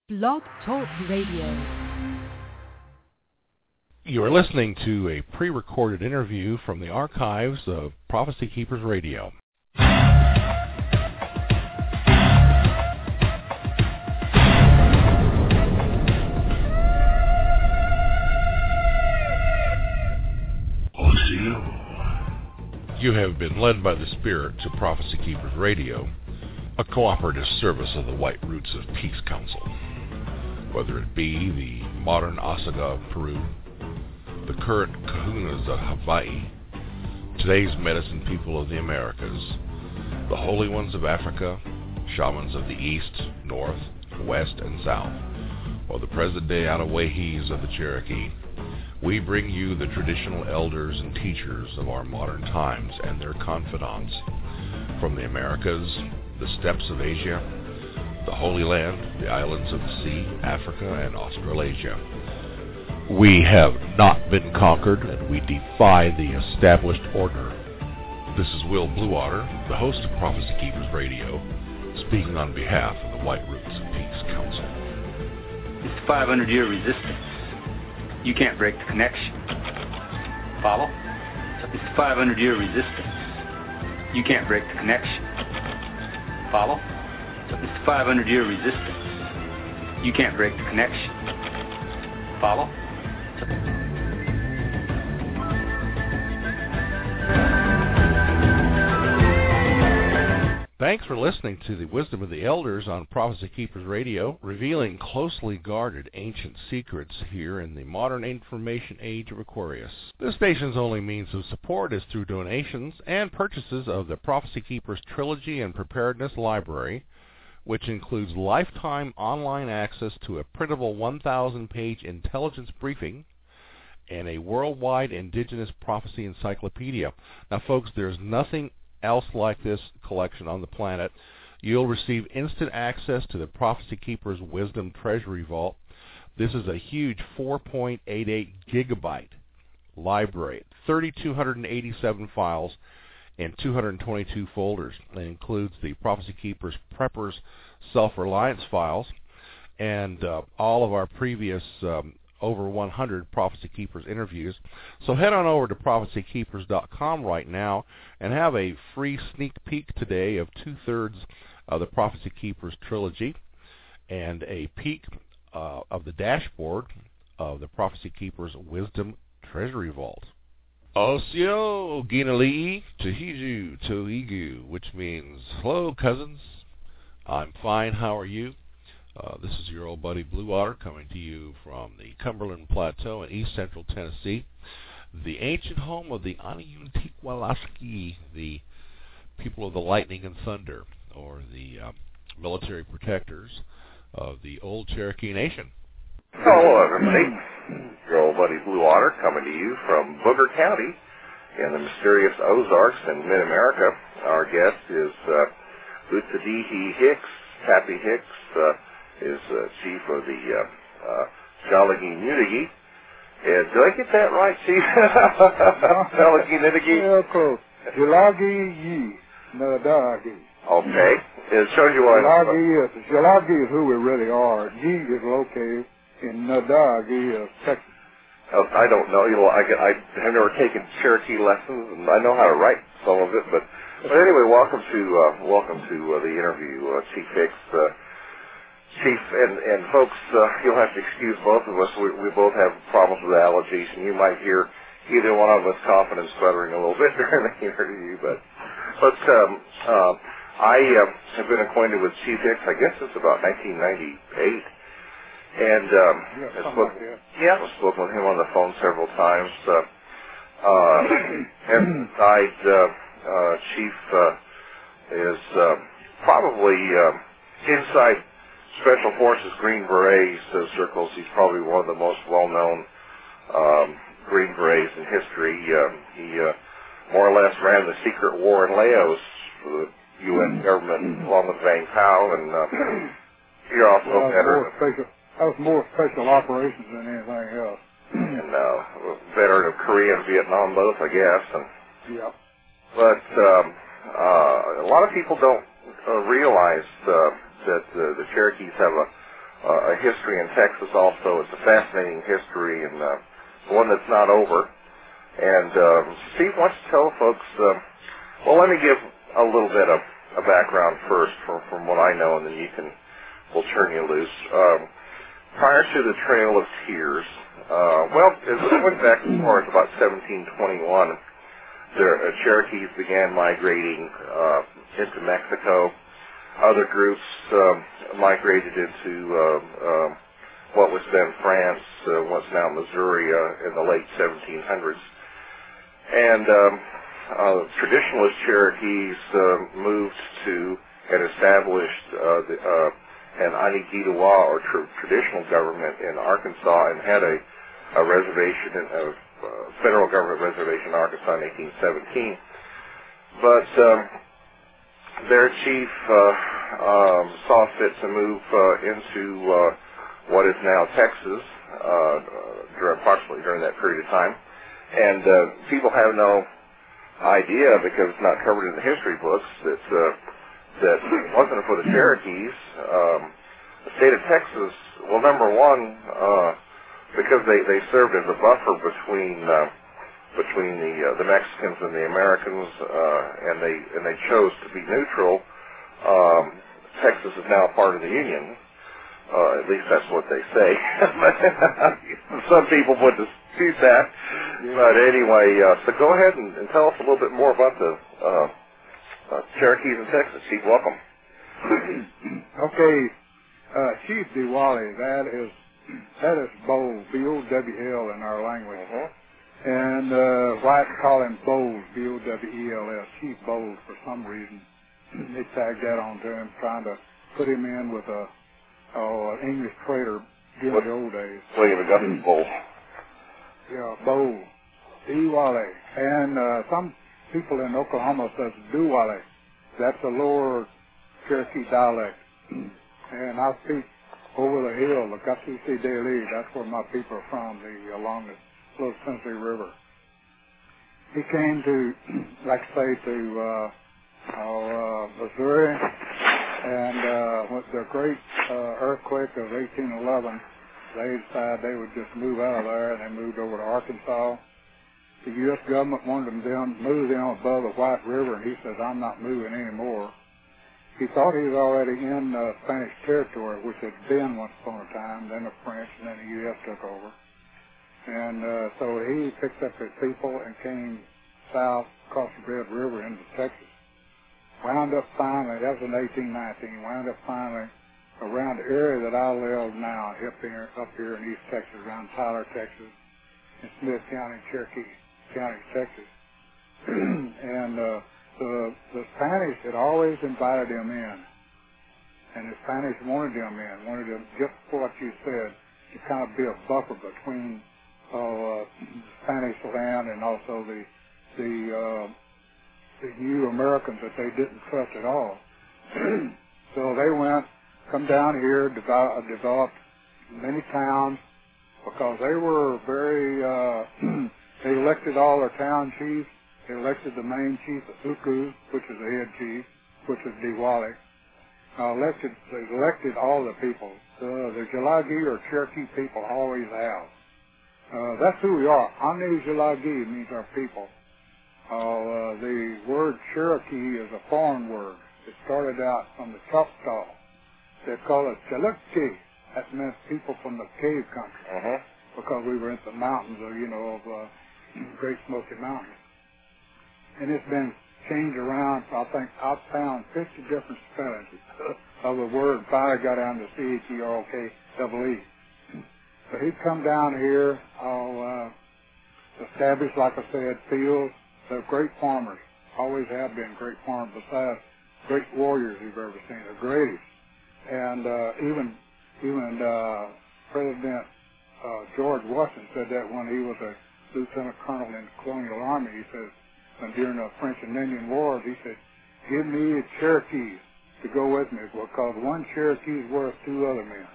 Blog Talk Radio. You are listening to a pre-recorded interview from the archives of Prophecy Keepers Radio. You have been led by the Spirit to Prophecy Keepers Radio, a cooperative service of the White Roots of Peace Council. Whether it be the modern Osaga of Peru, the current Kahunas of Hawaii, today's medicine people of the Americas, the holy ones of Africa, shamans of the East, North, West, and South, or the present-day Anawahis of the Cherokee, we bring you the traditional elders and teachers of our modern times and their confidants from the Americas, the steppes of Asia, the Holy Land, the islands of the sea, Africa, and Australasia. We have not been conquered, and we defy the established order. This is Will Bluewater, the host of Prophecy Keepers Radio, speaking on behalf of the White Roots of Peace Council. It's the 500-year resistance. You can't break the connection. Follow? It's the 500-year resistance. You can't break the connection. Follow? It's the 500-year resistance. You can't break the connection. Follow? Thanks for listening to the Wisdom of the Elders on Prophecy Keepers Radio, revealing closely guarded ancient secrets here in the modern information age of Aquarius. This station's only means of support is through donations and purchases of the Prophecy Keepers Trilogy and Preparedness Library, which includes lifetime online access to a printable 1,000-page intelligence briefing and a worldwide indigenous prophecy encyclopedia. Now, folks, there's nothing else like this collection on the planet. You'll receive instant access to the Prophecy Keepers Wisdom Treasury Vault. This is a huge 4.88 gigabyte library, 3,287 files and 222 folders. It includes the Prophecy Keepers Preppers Self-Reliance files and all of our previous over 100 Prophecy Keepers interviews. So head on over to prophecykeepers.com right now and have a free sneak peek today of two-thirds of the Prophecy Keepers trilogy and a peek of the dashboard of the Prophecy Keepers Wisdom Treasury Vault. Osio Ginali'i Tahiju Toigu, which means, hello, cousins. I'm fine. How are you? This is your old buddy Bluewater coming to you from the Cumberland Plateau in east central Tennessee, the ancient home of the Aniyuntikwalaski, the people of the lightning and thunder, or the military protectors of the old Cherokee Nation. Hello, everybody. Your old buddy Bluewater coming to you from Booger County in the mysterious Ozarks in mid-America. Our guest is Utsadihi Hicks. Happy Hicks is chief of the Shalagi Nudigi. Did I get that right, Chief? Shalagi Nudigi? Yeah, close. Shalagi Yi Nadagi. Okay. It shows you why. Shalagi is who we really are. Yi is located in Nadagi, Texas. I don't know. I have never taken Cherokee lessons, and I know how to write some of it. But anyway, welcome to the interview, Chief Hicks. Chief and folks, you'll have to excuse both of us. We both have problems with allergies, and you might hear either one of us coughing and stuttering a little bit during the interview. But I have been acquainted with Chief Hicks, I guess it's about 1998. And I've spoken with him on the phone several times. And Chief is probably inside Special Forces Green Berets circles. He's probably one of the most well-known Green Berets in history. He more or less ran the secret war in Laos for the U.S. government along with Vang Pao, and you're also a veteran. That was more special operations than anything else. And a veteran of Korea and Vietnam both, I guess. Yeah. But a lot of people don't realize that the Cherokees have a history in Texas also. It's a fascinating history and one that's not over. And Steve, why don't you tell folks, well, let me give a little bit of a background first from what I know, and then we'll turn you loose. Prior to the Trail of Tears, it went back as far as about 1721. The Cherokees began migrating into Mexico. Other groups migrated into what was then France, what's now Missouri, in the late 1700s. And traditionalist Cherokees moved to and established an Anigitawa, or traditional government, in Arkansas, and had a reservation, a federal government reservation in Arkansas in 1817. But their chief saw fit to move into what is now Texas approximately during that period of time. And people have no idea, because it's not covered in the history books, that it wasn't for the Cherokees. The state of Texas, well, number one, because they served as a buffer between the Mexicans and the Americans, and they chose to be neutral. Texas is now a part of the Union. At least that's what they say. Some people would dispute that. But anyway, so go ahead and tell us a little bit more about the Cherokees in Texas. Chief, welcome. Okay, Chief Diwali, that is Bowles, B-O-W-L in our language. And whites call him Bowles, B-O-W-E-L-S, Chief Bowles, for some reason. They tagged that onto him, trying to put him in with an English trader during the old days. William Augustus Bowles. Yeah, Bowles, Diwali. And some people in Oklahoma says Duwale. That's a lower Cherokee dialect. And I speak over the hill, the Gatusi Daly. That's where my people are from, along the Little Tennessee River. He came to, like I say, to Missouri, and with the great earthquake of 1811, they decided they would just move out of there, and they moved over to Arkansas. The U.S. government wanted them to move them above the White River, and he says, I'm not moving anymore. He thought he was already in Spanish territory, which had been once upon a time, then the French, and then the U.S. took over. And so he picked up his people and came south across the Red River into Texas. Wound up finally, that was in 1819, wound up finally around the area that I live now, up here in East Texas, around Tyler, Texas, in Smith County, Cherokee County, Texas. And the Spanish had always invited him in, and the Spanish wanted him just for what you said, to kind of be a buffer between Spanish land and also the new Americans that they didn't trust at all. So they come down here, developed many towns, because they were very, they elected all their town chiefs. They elected the main chief of Uku, which is the head chief, which is Diwali. They elected all the people. The Jalagi or Cherokee people always have. That's who we are. Ane Jalagi means our people. The word Cherokee is a foreign word. It started out from the Choctaw. They call it Chalukchi. That meant people from the cave country, because we were in the mountains of Great Smoky Mountains. And it's been changed around. I think I've found 50 different spellings of the word. Finally got down to C-H-E-R-O-K-E-E. So he'd come down here, establish, like I said, fields. They're great farmers. Always have been great farmers. Besides, great warriors you've ever seen. The greatest. And even President George Washington said that when he was a lieutenant colonel in the Colonial Army. He says, during the French and Indian Wars, he said, give me Cherokees to go with me, because one Cherokee is worth two other men.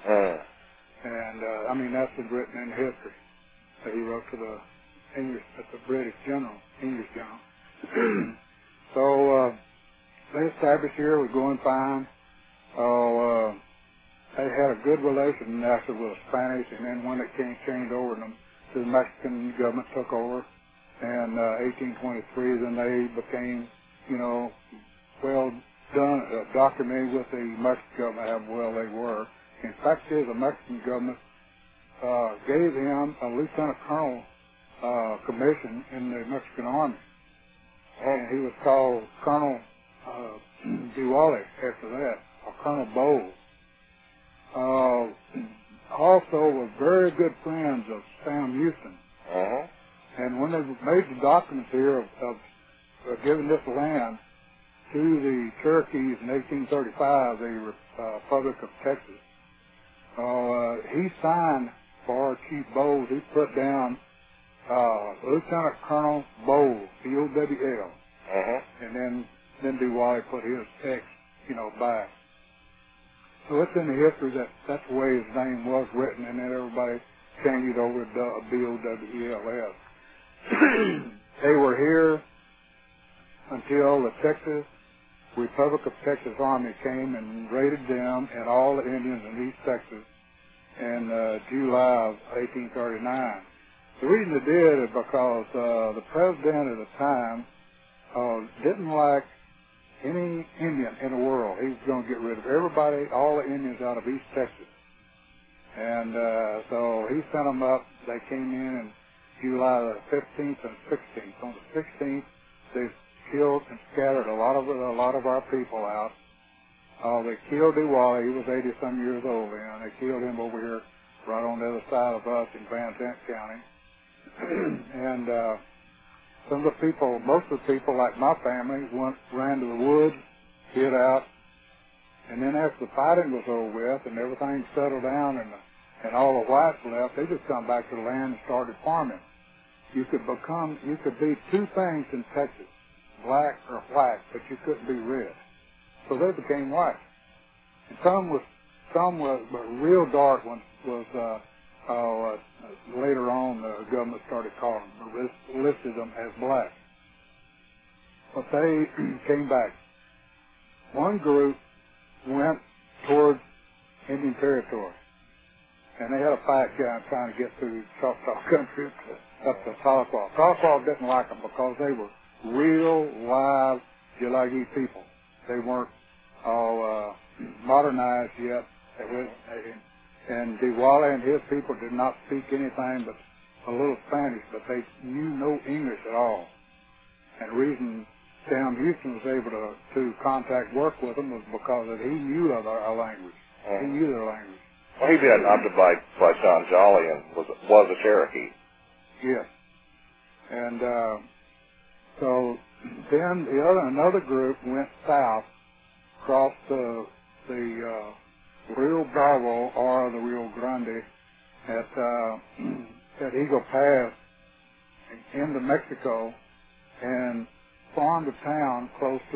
And that's been written in history that he wrote to the English, the British general, English general. So they established here, was going fine. they had a good relation after with the Spanish, and then when it changed over to the Mexican government took over in 1823, then they became, well done, documented with the Mexican government how well they were. In fact, the Mexican government gave him a lieutenant colonel commission in the Mexican Army, and he was called Colonel Duwale after that, or Colonel Bowles. Also was very good friends of Sam Houston. And when they made the documents here of giving this land to the Cherokees in 1835, the Republic of Texas, he signed for Chief Bowles. He put down Lieutenant Colonel Bowles, B-O-W-L, and then Duwale put his X, back. So it's in the history that's the way his name was written, and then everybody changed it over to B-O-W-E-L-S. They were here until the Texas Republic of Texas Army came and raided them and all the Indians in East Texas in July of 1839. The reason they did is because the president at the time didn't like any Indian in the world. He was going to get rid of everybody, all the Indians out of East Texas. And so he sent them up. They came in July the 15th and 16th. On the 16th, they killed and scattered a lot of our people out. They killed Duwale. He was 80-some years old then. They killed him over here right on the other side of us in Van Zandt County. And some of the people, most of the people, like my family, ran to the woods, hid out, and then after the fighting was over with and everything settled down and all the whites left, they just come back to the land and started farming. You could be two things in Texas, black or white, but you couldn't be red. So they became white. And some were but real dark ones was later on the government started calling them, listed them as black. But they came back. One group went towards Indian Territory, and they had a fight trying to get through Choctaw country up to Tahlequah. Tahlequah didn't like them because they were real, live Gilagi people. They weren't all modernized yet. And Duwale and his people did not speak anything but a little Spanish, but they knew no English at all. And the reason Sam Houston was able to contact work with them was because he knew our language. He knew their language. Well, he'd been adopted by John Jolly and was a Cherokee. Yes. And so then another group went south, crossed the Rio Bravo or the Rio Grande at Eagle Pass into Mexico and farmed a town close to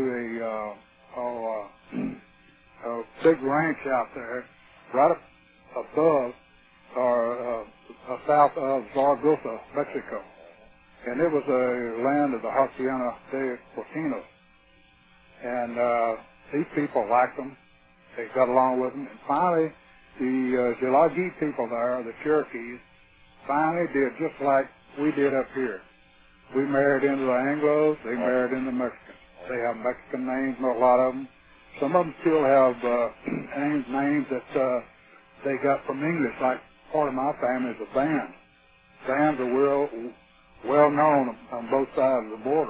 a big ranch out there right up above or south of Zaragoza, Mexico. And it was a land of the Hacienda de Porcinos. And these people liked them. They got along with them. And finally, the Gilagi people there, the Cherokees, finally did just like we did up here. We married into the Anglos. They married into Mexicans. They have Mexican names, a lot of them. Some of them still have names that they got from English, like part of my family is a band. Bands are well known on both sides of the border.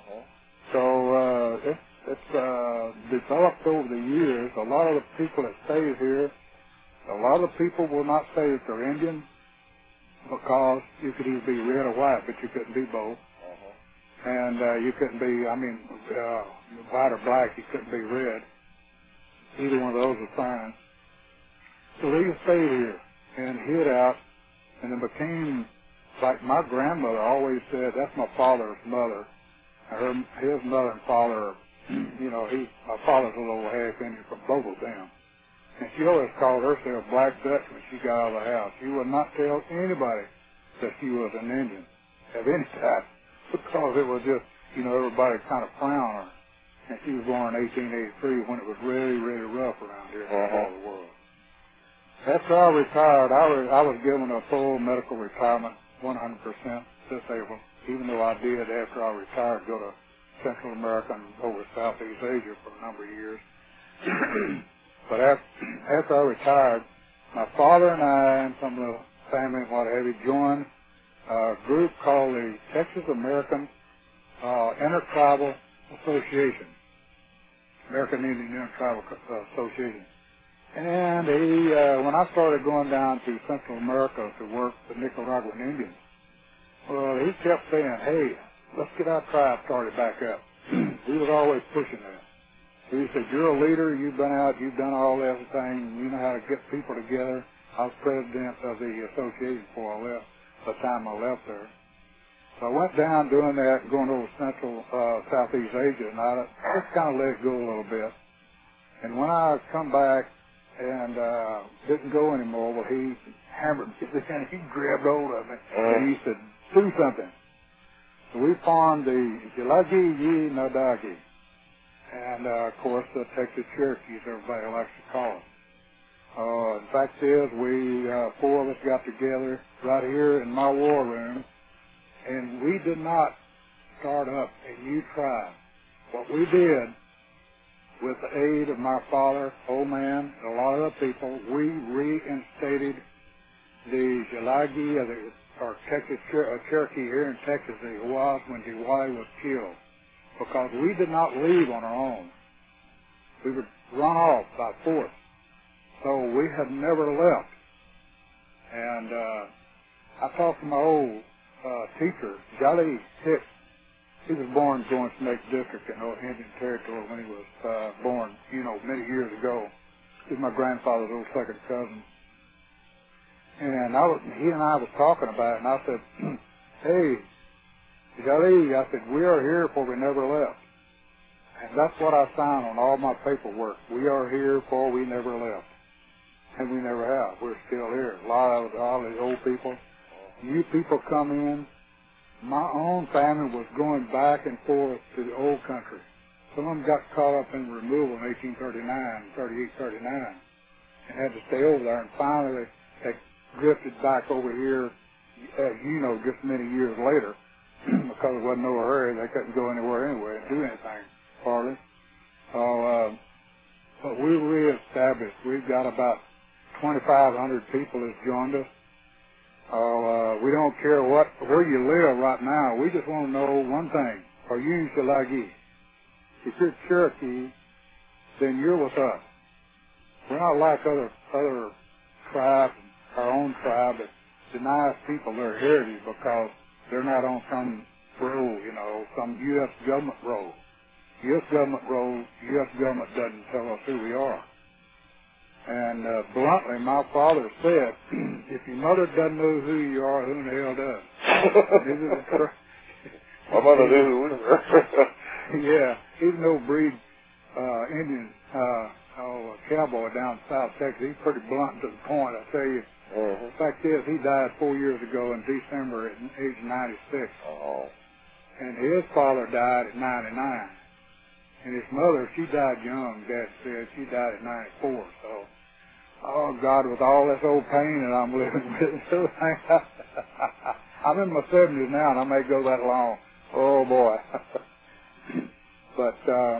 So it's developed over the years. A lot of the people that stay here, a lot of the people will not say that they're Indian because you could either be red or white, but you couldn't be both. And you couldn't be, white or black, you couldn't be red. Either one of those was fine. So they stayed here and hid out, and it became, like my grandmother always said, that's my father's mother. His mother and father, my father's a little half Indian from both of them. And she always called herself Black Dutch when she got out of the house. She would not tell anybody that she was an Indian of any type because it was just, everybody kind of frowned on her. And she was born in 1883 when it was really, really rough around here in all the world. After I retired, I was given a full medical retirement, 100% disabled, even though I did, after I retired, go to Central America and over Southeast Asia for a number of years. But after I retired, my father and I and some of the family and what have you joined a group called the Texas American Intertribal Association, American Indian Intertribal Association. And when I started going down to Central America to work with Nicaraguan Indians, well, he kept saying, hey, let's get our tribe started back up. He was always pushing that. So he said, you're a leader, you've been out, you've done all that thing, you know how to get people together. I was president of the association before I left, by the time I left there. So I went down doing that, going over Central, Southeast Asia, and I just kind of let it go a little bit. And when I come back and didn't go anymore, well, he hammered me, and he grabbed hold of me, and he said, do something. So we formed the Yilagi Nadagi. And, of course, the Texas Cherokees, everybody likes to call it. The fact is, we, four of us got together right here in my war room, and we did not start up a new tribe. What we did, with the aid of my father, old man, and a lot of other people, we reinstated the Yilagi, or Texas Cherokee here in Texas, as it was when Diwali was killed. Because we did not leave on our own. We would run off by force. So we had never left. And I talked to my old teacher, Jolly Hicks. He was born going to Snake District in Indian Territory when he was born, many years ago. He was my grandfather's old second cousin. And he and I was talking about it, and I said, hey, Jolly, I said, we are here for we never left. And that's what I signed on all my paperwork. We are here for we never left. And we never have. We're still here. A lot of all these old people. New people come in. My own family was going back and forth to the old country. Some of them got caught up in removal in 1839, 38, 39, and had to stay over there. And finally, they drifted back over here, as you know, just many years later. Because there wasn't no hurry, they couldn't go anywhere anyway and do anything, hardly. But we reestablished. We've got about 2,500 people that's joined us. We don't care where you live right now. We just want to know one thing. Are you Yilagi? If you're Cherokee, then you're with us. We're not like other tribes, our own tribe, that denies people their heritage because they're not on some roll, some U.S. government roll. U.S. government roll, U.S. government doesn't tell us who we are. And bluntly, my father said, if your mother doesn't know who you are, who in the hell does? My mother knew who we were. Yeah, he's an old breed Indian cowboy down South Texas. He's pretty blunt to the point, I tell you. The fact is, he died 4 years ago in December at age 96. And his father died at 99. And his mother, she died young, Dad said. She died at 94. So, oh, God, with all this old pain that I'm living with, I'm in my 70s now, and I may go that long. Oh, boy. But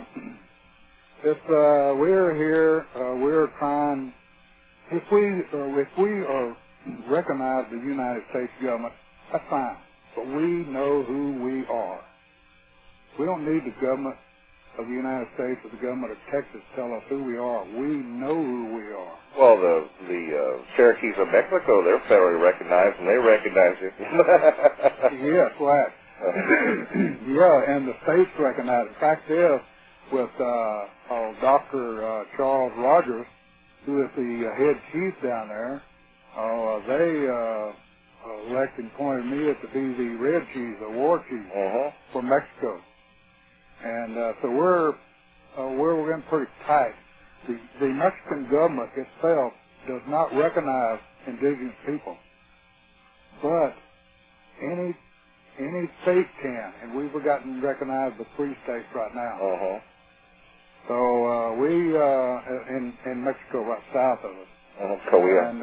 we're here, we're trying. If we are recognize the United States government, that's fine. But we know who we are. We don't need the government of the United States or the government of Texas to tell us who we are. We know who we are. Well, the Cherokees of Mexico, they're federally recognized, and they recognize you. Yes, right. Yeah, and the states recognize it. The fact is, with Dr. Charles Rogers, who is the head chief down there, they elected and appointed me to be the Red Chief, the War Chief for Mexico. And so we're getting pretty tight. The Mexican government itself does not recognize indigenous people, but any state can, and we've gotten recognized the free states right now. So we in Mexico, right south of us, And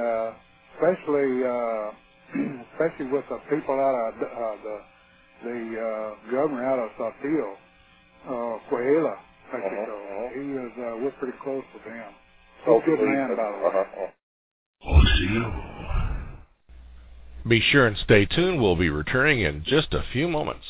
especially with the people out of the governor out of Saltillo, Coahuila, Mexico. We're pretty close with him. He's a good man, by the way. Be sure and stay tuned. We'll be returning in just a few moments.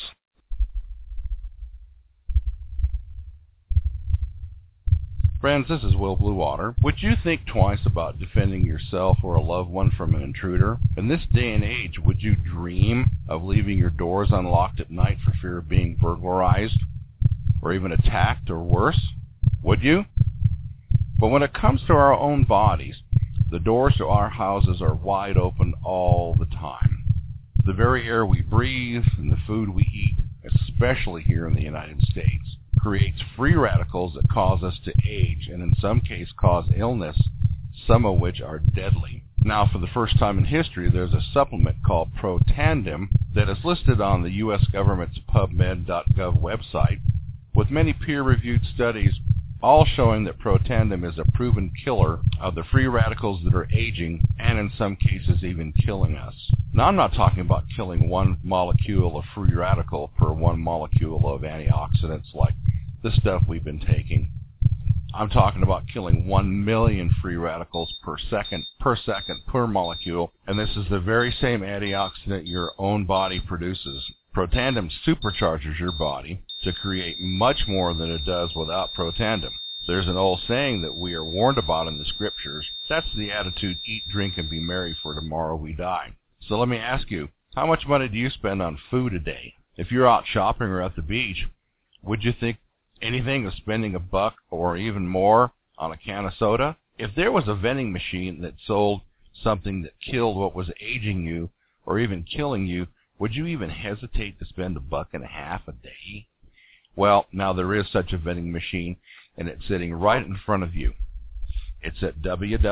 Friends, this is Will Bluewater. Would you think twice about defending yourself or a loved one from an intruder? In this day and age, would you dream of leaving your doors unlocked at night for fear of being burglarized or even attacked or worse? Would you? But when it comes to our own bodies, the doors to our houses are wide open all the time. The very air we breathe and the food we eat, especially here in the United States, creates free radicals that cause us to age and in some cases cause illness, some of which are deadly. Now, for the first time in history, there's a supplement called Protandim that is listed on the U.S. government's PubMed.gov website, with many peer-reviewed studies all showing that Protandim is a proven killer of the free radicals that are aging and in some cases even killing us. Now, I'm not talking about killing one molecule of free radical per one molecule of antioxidants like the stuff we've been taking. I'm talking about killing 1 million free radicals per second per molecule, and this is the very same antioxidant your own body produces. Protandim supercharges your body to create much more than it does without Protandim. There's an old saying that we are warned about in the scriptures. That's the attitude, eat, drink, and be merry, for tomorrow we die. So let me ask you, how much money do you spend on food a day? If you're out shopping or at the beach, would you think anything of spending $1 or even more on a can of soda? If there was a vending machine that sold something that killed what was aging you or even killing you, would you even hesitate to spend $1.50 a day? Well, now there is such a vending machine, and it's sitting right in front of you. It's at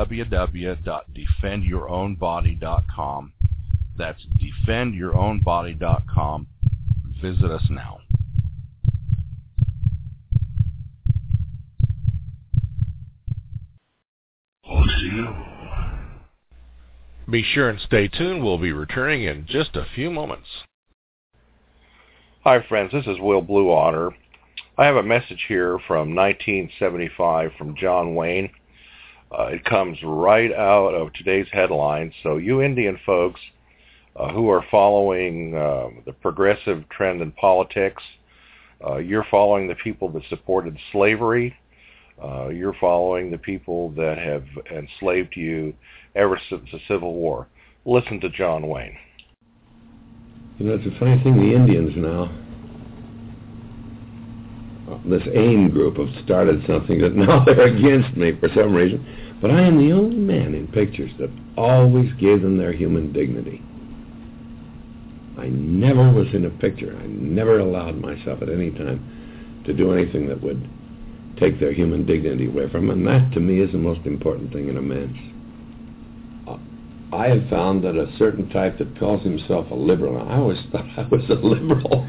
www.defendyourownbody.com. That's defendyourownbody.com. Visit us now. Be sure and stay tuned. We'll be returning in just a few moments. Hi, friends. This is Will Bluewater. I have a message here from 1975 from John Wayne. It comes right out of today's headlines. So you Indian folks who are following the progressive trend in politics, you're following the people that supported slavery. You're following the people that have enslaved you ever since the Civil War. Listen to John Wayne. You know, it's a funny thing, the Indians now, this AIM group have started something that now they're against me for some reason, but I am the only man in pictures that always gave them their human dignity. I never was in a picture. I never allowed myself at any time to do anything that would take their human dignity away from them, and that to me is the most important thing in a man's. I have found that a certain type that calls himself a liberal, I always thought I was a liberal.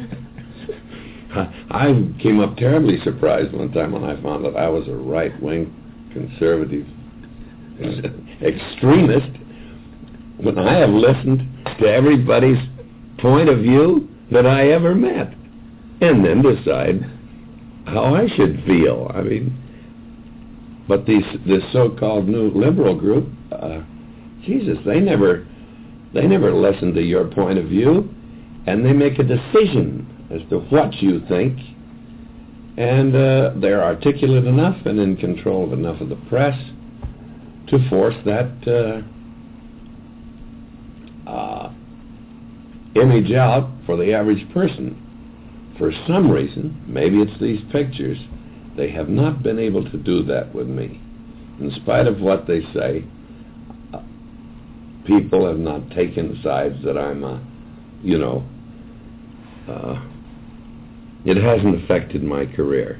I came up terribly surprised one time when I found that I was a right-wing conservative extremist, when I have listened to everybody's point of view that I ever met, and then decide how I should feel. I mean, but this so-called new liberal group, Jesus, they never listen to your point of view, and they make a decision as to what you think, and they're articulate enough and in control of enough of the press to force that image out for the average person. For some reason, maybe it's these pictures, they have not been able to do that with me. In spite of what they say, people have not taken sides that I'm it hasn't affected my career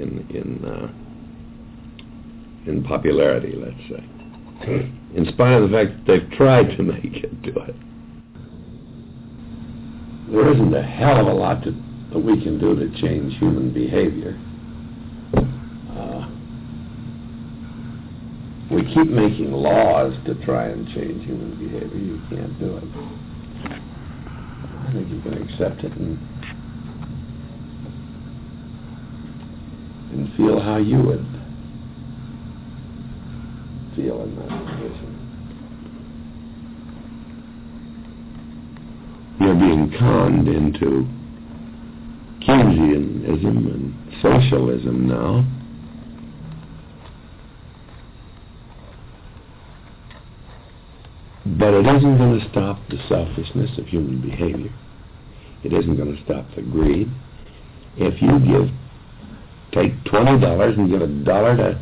in popularity, let's say. In spite of the fact that they've tried to make it do it. There isn't a hell of a lot that we can do to change human behavior. we keep making laws to try and change human behavior. You can't do it. I think you can accept it and feel how you would feel in that position. You're being conned into Keynesianism and socialism now. But it isn't going to stop the selfishness of human behavior. It isn't going to stop the greed. If you take $20 and give $1 to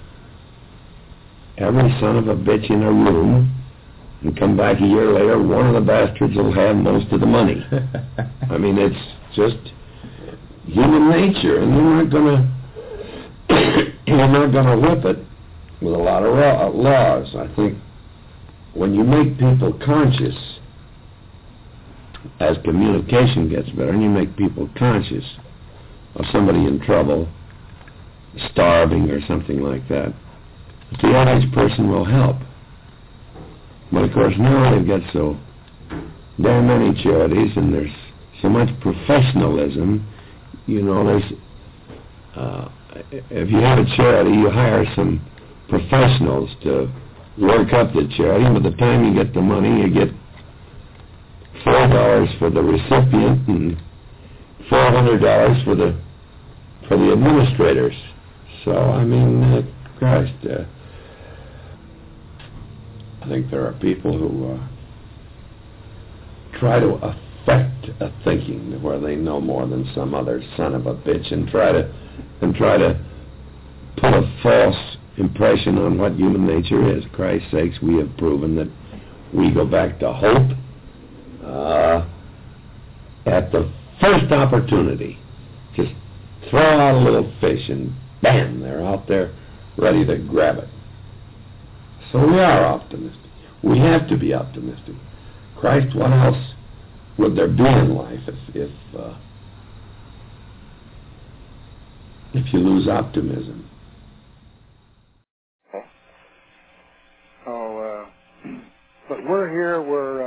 every son of a bitch in a room, and come back a year later, one of the bastards will have most of the money. I mean, it's just human nature, and you're not going to whip it with a lot of laws. I think when you make people conscious, as communication gets better, and you make people conscious of somebody in trouble, starving or something like that, the average person will help. But of course now they've got so damn many charities, and there's so much professionalism. You know, there's if you have a charity, you hire some professionals to work up the charity, and by the time you get the money, you get $4 for the recipient and $400 for the administrators. So I mean, Christ, I think there are people who try to affect a thinking where they know more than some other son of a bitch, and try to put a false impression on what human nature is. Christ's sakes, we have proven that we go back to hope at the first opportunity. Just throw out a little fish and bam, they're out there ready to grab it. So we are optimistic. We have to be optimistic. Christ, what else would there be in life if you lose optimism? But we're here. We're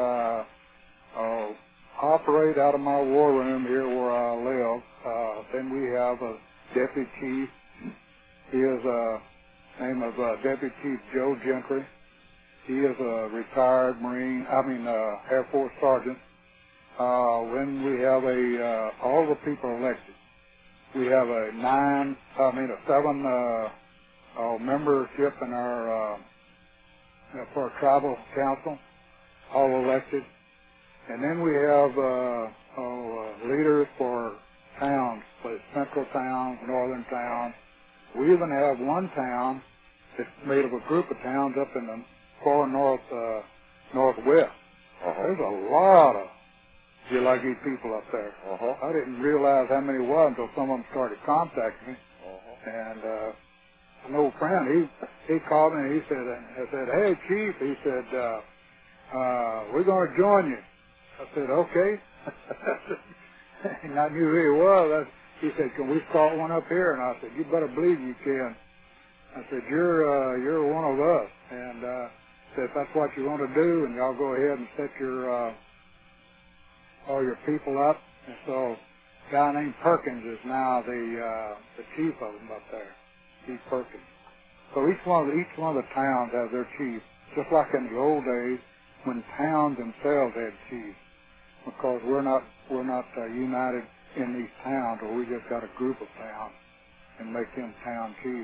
operate out of my war room here where I live. Then we have a deputy chief. He is name of Deputy Chief Joe Gentry. He is a retired Air Force sergeant. When we have all the people elected, we have a 7 membership in our for our tribal council, all elected. And then we have leaders for towns, like central towns, northern towns. We even have one town that's made of a group of towns up in the far northwest. There's a lot of Gilagi people up there. I didn't realize how many was until some of them started contacting me. And an old friend, he called me and he said, "Hey, Chief," he said, "we're going to join you." I said, "Okay." And I knew who he was. He said, "Can we start one up here?" And I said, "You better believe you can." I said, "You're one of us." And said, "If that's what you want to do, and y'all go ahead and set your all your people up." And so a guy named Perkins is now the chief of them up there. Chief Perkins. So each one of the towns has their chief, just like in the old days when towns themselves had chiefs. Because we're not united in these towns, or we just got a group of towns and make them town chiefs.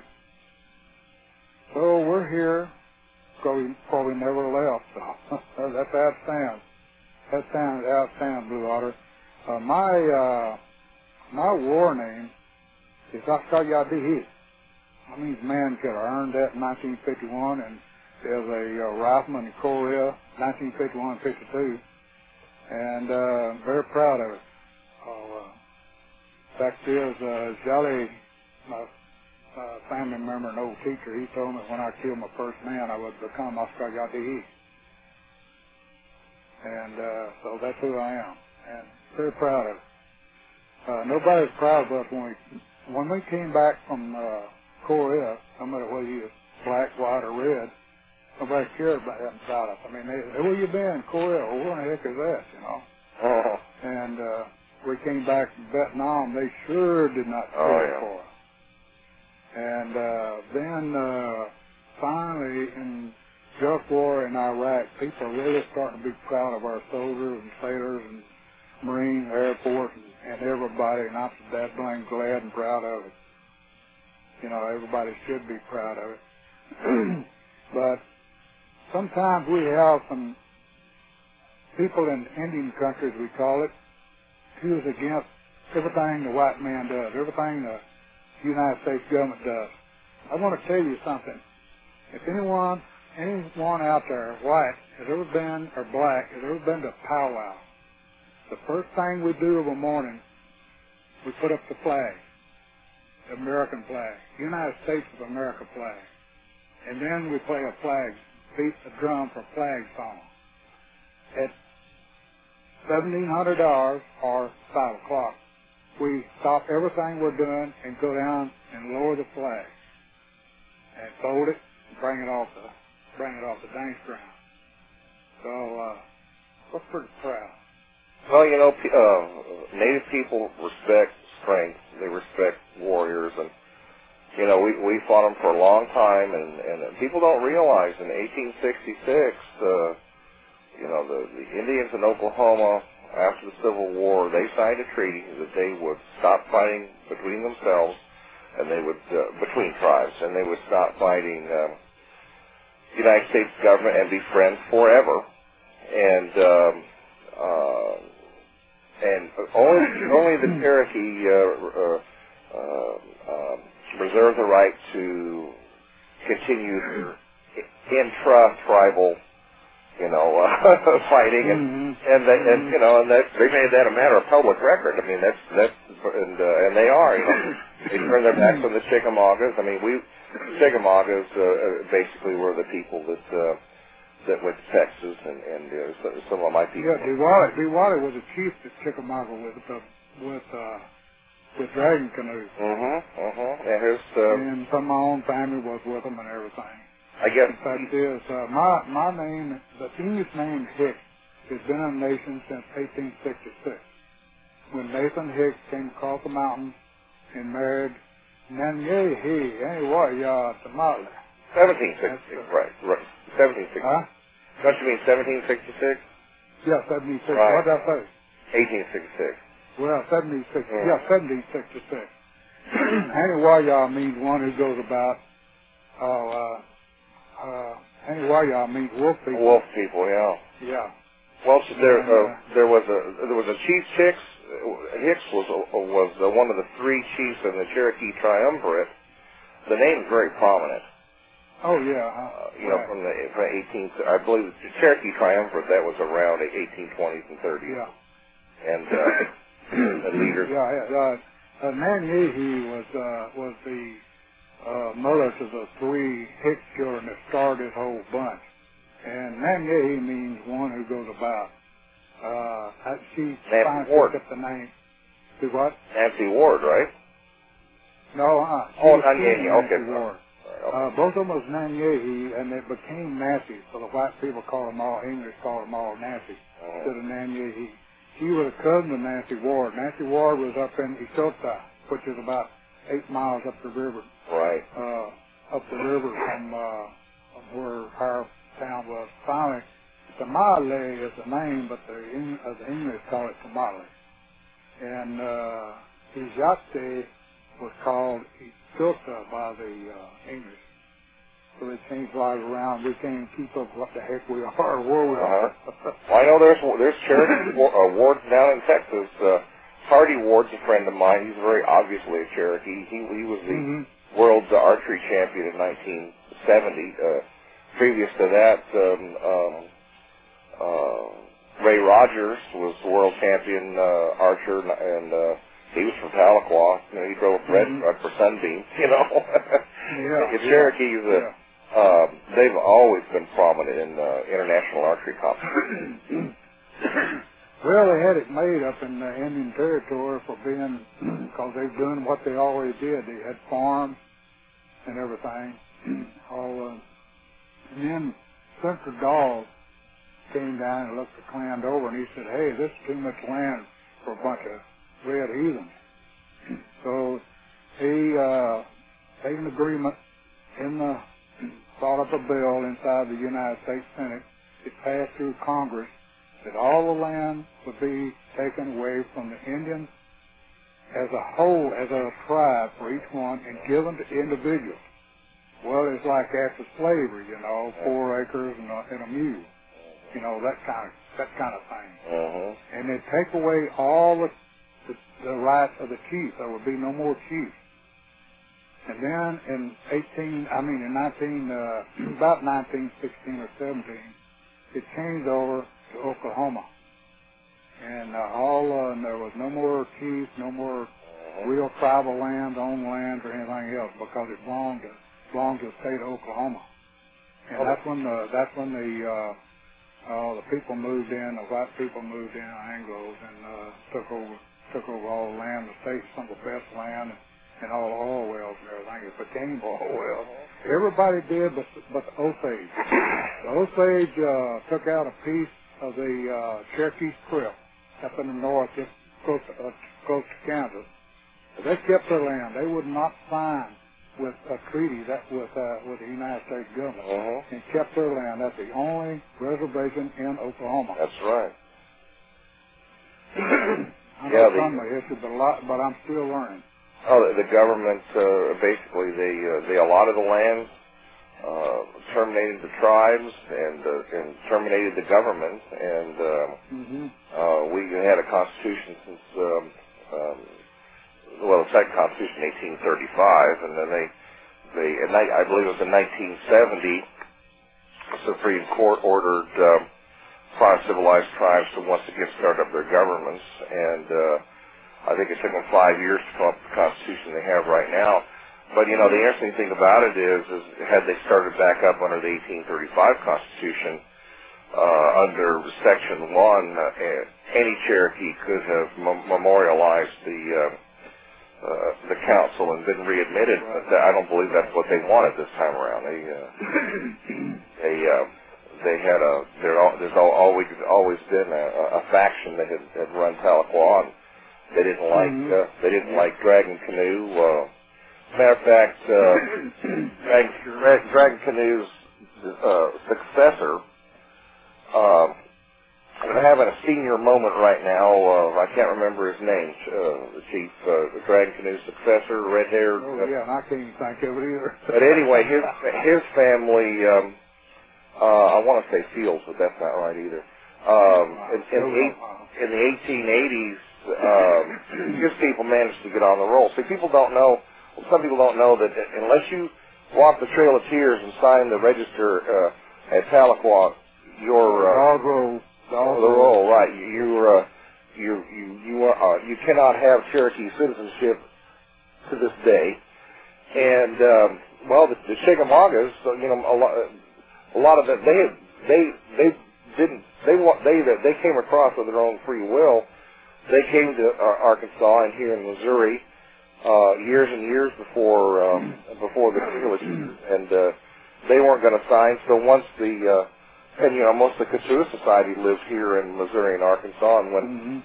So we're here because we probably never left. So that's how it stands. That's how it stands, Blue Otter. My war name is Askayadihi. That means man could have earned that in 1951, and there's a rifleman in Korea, 1951-52, and very proud of it. Fact is, Jolly, my family member, an old teacher, he told me when I killed my first man, I would become Oscar Yadihi. And so that's who I am, and very proud of it. Nobody's proud of us when we came back from Korea, no matter whether you black, white, or red. Nobody cared about us. I mean, where you been, Korea? Well, where the heck is that, you know? Uh-huh. And we came back from Vietnam. They sure did not care for us. And then finally, in Gulf War in Iraq, people are really starting to be proud of our soldiers and sailors and Marine, Air Force, and everybody, and I'm that dang glad and proud of it. You know, everybody should be proud of it. But sometimes we have some people in Indian countries, we call it, who's against everything the white man does, everything the United States government does. I want to tell you something. If anyone out there, white, has ever been, or black, has ever been to a powwow, the first thing we do of a morning, we put up the flag, the American flag, United States of America flag. And then we play a flag, beat the drum for flag song. At 1,700 hours, or 5 o'clock, we stop everything we're doing and go down and lower the flag and fold it and bring it off the dance ground. So we're pretty proud. Well, you know, Native people respect strength. They respect warriors, and you know, we fought them for a long time. And people don't realize in 1866, you know, the Indians in Oklahoma, after the Civil War, they signed a treaty that they would stop fighting between themselves, and they would between tribes, and they would stop fighting the United States government and be friends forever. And only the Cherokee reserve the right to continue intra-tribal, you know, fighting, and you know, and they made that a matter of public record. I mean, and they are, you know, they turned their backs on the Chickamaugas. I mean, Chickamaugas basically were the people that went to Texas, and some of my people. Yeah, Diwali was a chief at Chickamauga with dragon canoes. And some of my own family was with them and everything. I guess. In fact, my name, the English name Hicks, has been in the nation since 1866. When Nathan Hicks came across the mountain and married Nanyehi, anyway, Tamale. 1766, right. 1766. Huh? Don't you mean 1766? Yeah, 76. Right. What did I say? 1866. Well, 76. Yeah, 1766. Anyway, means one who goes about. Anyway, means wolf people. Wolf people, yeah. Yeah. Well, there was a chief Hicks. Hicks was one of the three chiefs in the Cherokee Triumvirate. The name is very prominent. Oh yeah. You know, from the 18th, I believe the Cherokee Triumvirate, that was around the 1820s and 30s. Yeah. And the leaders. Yeah. Nanyehi was the mother to the three Hicks children that started this whole bunch. And Nanyehi means one who goes about. She finally picked up the name. Do what? Nancy Ward, right? No, Nanyehi, okay. Ward. Both of them was Nanyehi, and it became Nancy. So the white people call them all, English call them all Nancy instead of Nanyehi. She was a cousin of Nancy Ward. Nancy Ward was up in Isota, which is about 8 miles up the river. Right. Up the river from where our town was. Finally, Tamale is the name, but the English call it Tamale. And Ijate was called Isota by the English. So they changed right around. We can't keep up what the heck we are or where we are. Well, I know there's Cherokee wards down in Texas. Hardy Ward's a friend of mine. He's very obviously a Cherokee. He was the world's archery champion in 1970. Previous to that, Ray Rogers was the world champion archer, and he was from Tahlequah. You know, he drove a bread truck for Sunbeam. You know, the Cherokees, they've always been prominent in international archery competitions. Well, they had it made up in the Indian Territory for being, because they've done what they always did. They had farms and everything, And then Senator Dawes came down and looked the Klan over, and he said, "Hey, this is too much land for a bunch of red heathens." So he made an agreement brought up a bill inside the United States Senate. It passed through Congress that all the land would be taken away from the Indians as a whole, as a tribe for each one, and given to individuals. Well, it's like after slavery, 4 acres and a mule, that kind of thing. And they take away all the rights of the chiefs. There would be no more chiefs. And then in about 1916 or 17, it changed over to Oklahoma. And there was no more chiefs, no more real tribal lands, owned lands, or anything else, because it belonged to the state of Oklahoma. And that's when the people moved in, the white people moved in, Anglos, and took over all the land, the state, some of the best land, and all the oil wells and everything. It became oil wells. Everybody did, but the Osage. The Osage took out a piece of the Cherokee Strip up in the north, just close to Kansas. They kept their land. They would not sign with a treaty with the United States government, and kept their land. That's the only reservation in Oklahoma. That's right. I know some of the history, but I'm still learning. Oh, the government basically they allotted the land, terminated the tribes, and terminated the government, and we had a constitution since the second constitution in 1835, and then I believe it was in 1970, the Supreme Court ordered 5 civilized tribes to once again start up their governments, and I think it took them 5 years to come up with the Constitution they have right now. But, the interesting thing about it is had they started back up under the 1835 Constitution, under Section 1, any Cherokee could have memorialized the council and been readmitted. But I don't believe that's what they wanted this time around. There's always been a faction that had run Tahlequah. They didn't like Dragon Canoe. Matter of fact, Dragon Canoe's successor, I'm having a senior moment right now. I can't remember his name. The chief, Dragon Canoe's successor, red-haired. And I can't even think of it either. But anyway, his family. I want to say Fields, but that's not right either. In the 1880s. His people managed to get on the roll. See, some people don't know that unless you walk the Trail of Tears and sign the register at Tahlequah, you're the roll, right? You cannot have Cherokee citizenship to this day. And the Chickamaugas, a lot of them, they came across of their own free will. They came to Arkansas and here in Missouri years and years before the English, and they weren't going to sign. So once most of the Kachua Society lived here in Missouri and Arkansas, and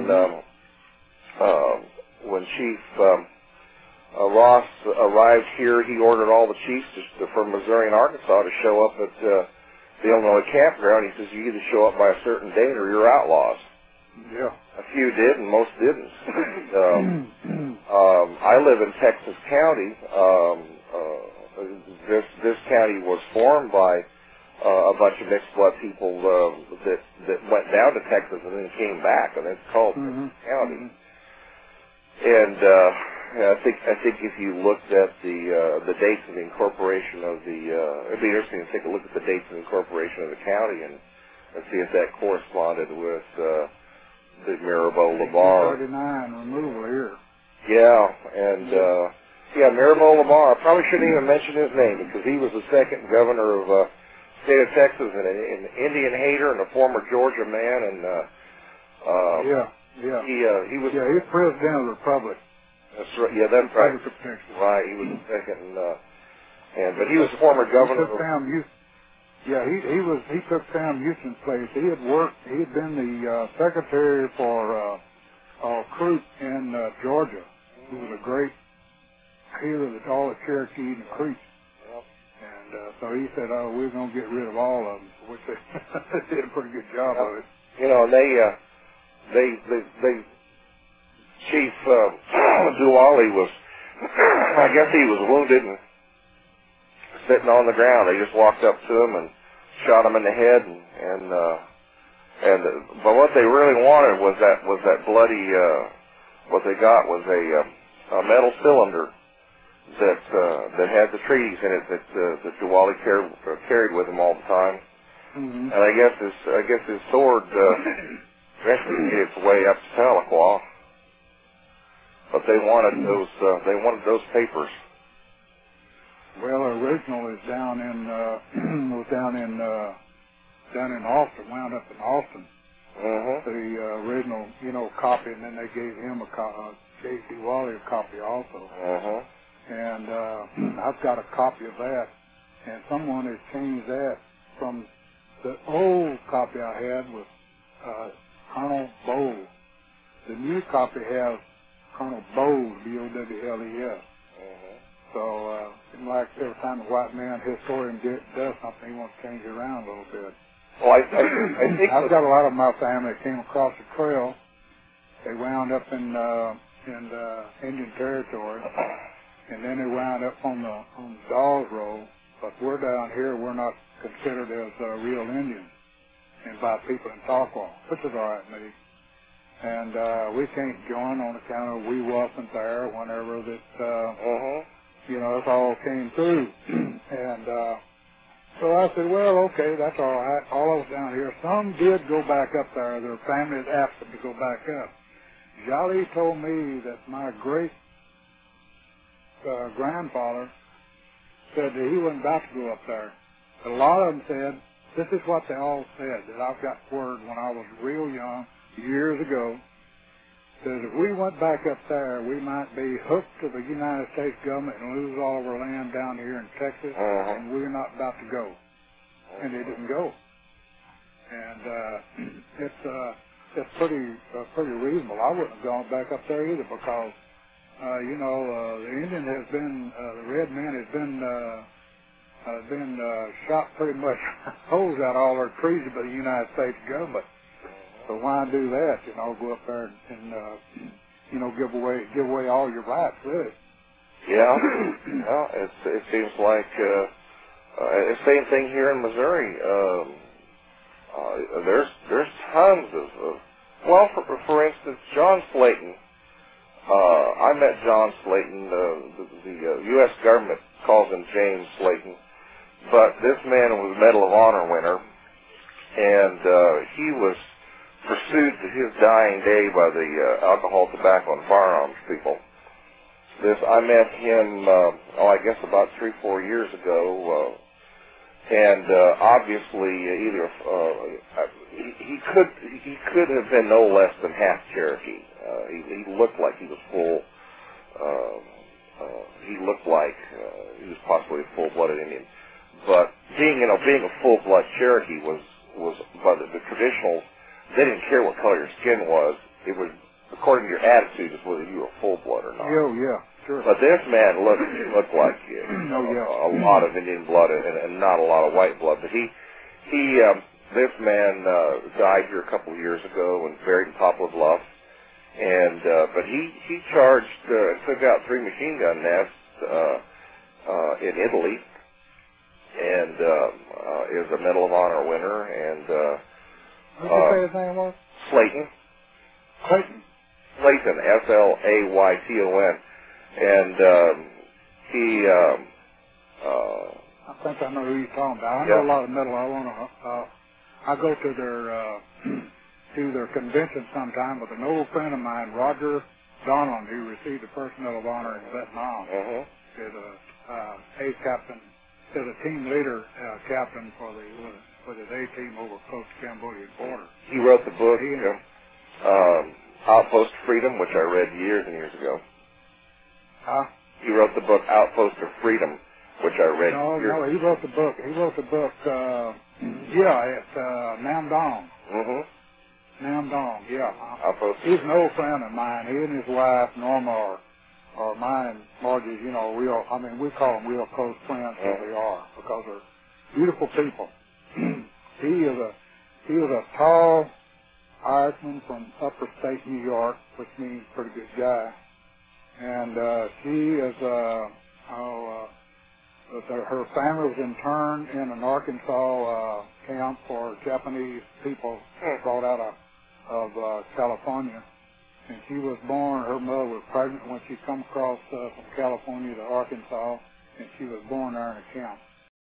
when Chief Ross arrived here, he ordered all the chiefs from Missouri and Arkansas to show up at the Illinois campground. He says, you either show up by a certain date or you're outlaws. Yeah. A few did, and most didn't. I live in Texas County. This county was formed by a bunch of mixed blood people that went down to Texas and then came back, and it's called Texas County. And I think if you looked at the dates of the incorporation of it'd be interesting to take a look at the dates of the incorporation of the county and see if that corresponded with the Mirabeau Lamar. 39 removal here. Yeah, and Mirabeau Lamar. I probably shouldn't even mention his name because he was the second governor of the state of Texas and an Indian hater and a former Georgia man. And he was. Yeah, he's president of the republic. That's right. Yeah, that's right. Right. He was the second. but he was former governor. He took Sam Houston's place. He had been the secretary for Croop in Georgia. He was a great healer of all the Cherokee and the Creeks. And so he said, we're going to get rid of all of them, which they did a pretty good job of it. You know, and they Chief Duwally was, I guess he was wounded and sitting on the ground. They just walked up to him and shot him in the head, but what they really wanted was that bloody. What they got was a metal cylinder that had the treaties in it that Duwally carried with him all the time. Mm-hmm. And I guess his sword eventually made its way up to Tahlequah. But they wanted those papers. Well, the original is down in Austin, wound up in Austin. Mm-hmm. The original, copy, and then they gave him gave Duwally a copy also. Mm-hmm. And I've got a copy of that, and someone has changed that from the old copy I had with Colonel Bowles. The new copy has Colonel Bowles, B-O-W-L-E-S. Mm-hmm. So, like every time a white man historian does something, he wants to change it around a little bit. Well, I think I've got a lot of my family that came across the trail. They wound up in Indian Territory, and then they wound up on the Dawes Road. But we're down here, we're not considered as real Indians, and by people in Tahlequah, which is all right, me. And we can't join on account of we wasn't there whenever that, this all came through. And so I said, well, okay, that's all right. All of us down here, some did go back up there. Their families asked them to go back up. Jolly told me that my great grandfather said that he wasn't about to go up there. But a lot of them said, this is what they all said, that I've got word when I was real young, years ago, that if we went back up there, we might be hooked to the United States government and lose all of our land down here in Texas, and we're not about to go. And they didn't go. And it's pretty reasonable. I wouldn't have gone back up there either because, the Indian has been, the red man has been shot pretty much holes out of all their trees by the United States government. So why do that? Go up there and give away all your rights, really. Yeah. Well, it seems like the same thing here in Missouri. There's tons of for instance, John Slayton. I met John Slayton. The U.S. government calls him James Slayton, but this man was a Medal of Honor winner, and he was pursued to his dying day by the alcohol, tobacco, and firearms people. I met him, I guess about 3-4 years ago, and obviously he could have been no less than half Cherokee. He looked like he was full. He looked like he was possibly a full-blooded Indian. But being a full-blood Cherokee was by the traditional. They didn't care what color your skin was. It was according to your attitude, is whether you were full-blood or not. Yeah, sure. But this man looked like a lot of Indian blood and not a lot of white blood. But this man died here a couple of years ago and buried in Poplar Bluff. And but he charged and took out 3 machine gun nests in Italy, and is a Medal of Honor winner. And what did you say his name was? Slayton. Clayton. Slayton, Slayton, and he. I think I know who you're talking about. I know a lot of Medal. I go to their convention sometime with an old friend of mine, Roger Donald, who received the first Medal of Honor in Vietnam. Is a captain, is a team leader captain for his A team over close to Cambodian border. He wrote the book Outpost of Freedom, which I read years and years ago. Huh? He wrote the book Outpost of Freedom. which I read. No, he wrote the book. He wrote the book, it's Nam Dong. Mm-hmm. Nam Dong, yeah. He's an old friend of mine. He and his wife, Norma, are mine and Margie's, we call them real close friends, so they are, because they're beautiful people. He was a tall Irishman from upper state New York, which means pretty good guy. And she is, her family was interned in an Arkansas camp for Japanese people brought out of California. And she was born, her mother was pregnant when she come across from California to Arkansas, and she was born there in a camp.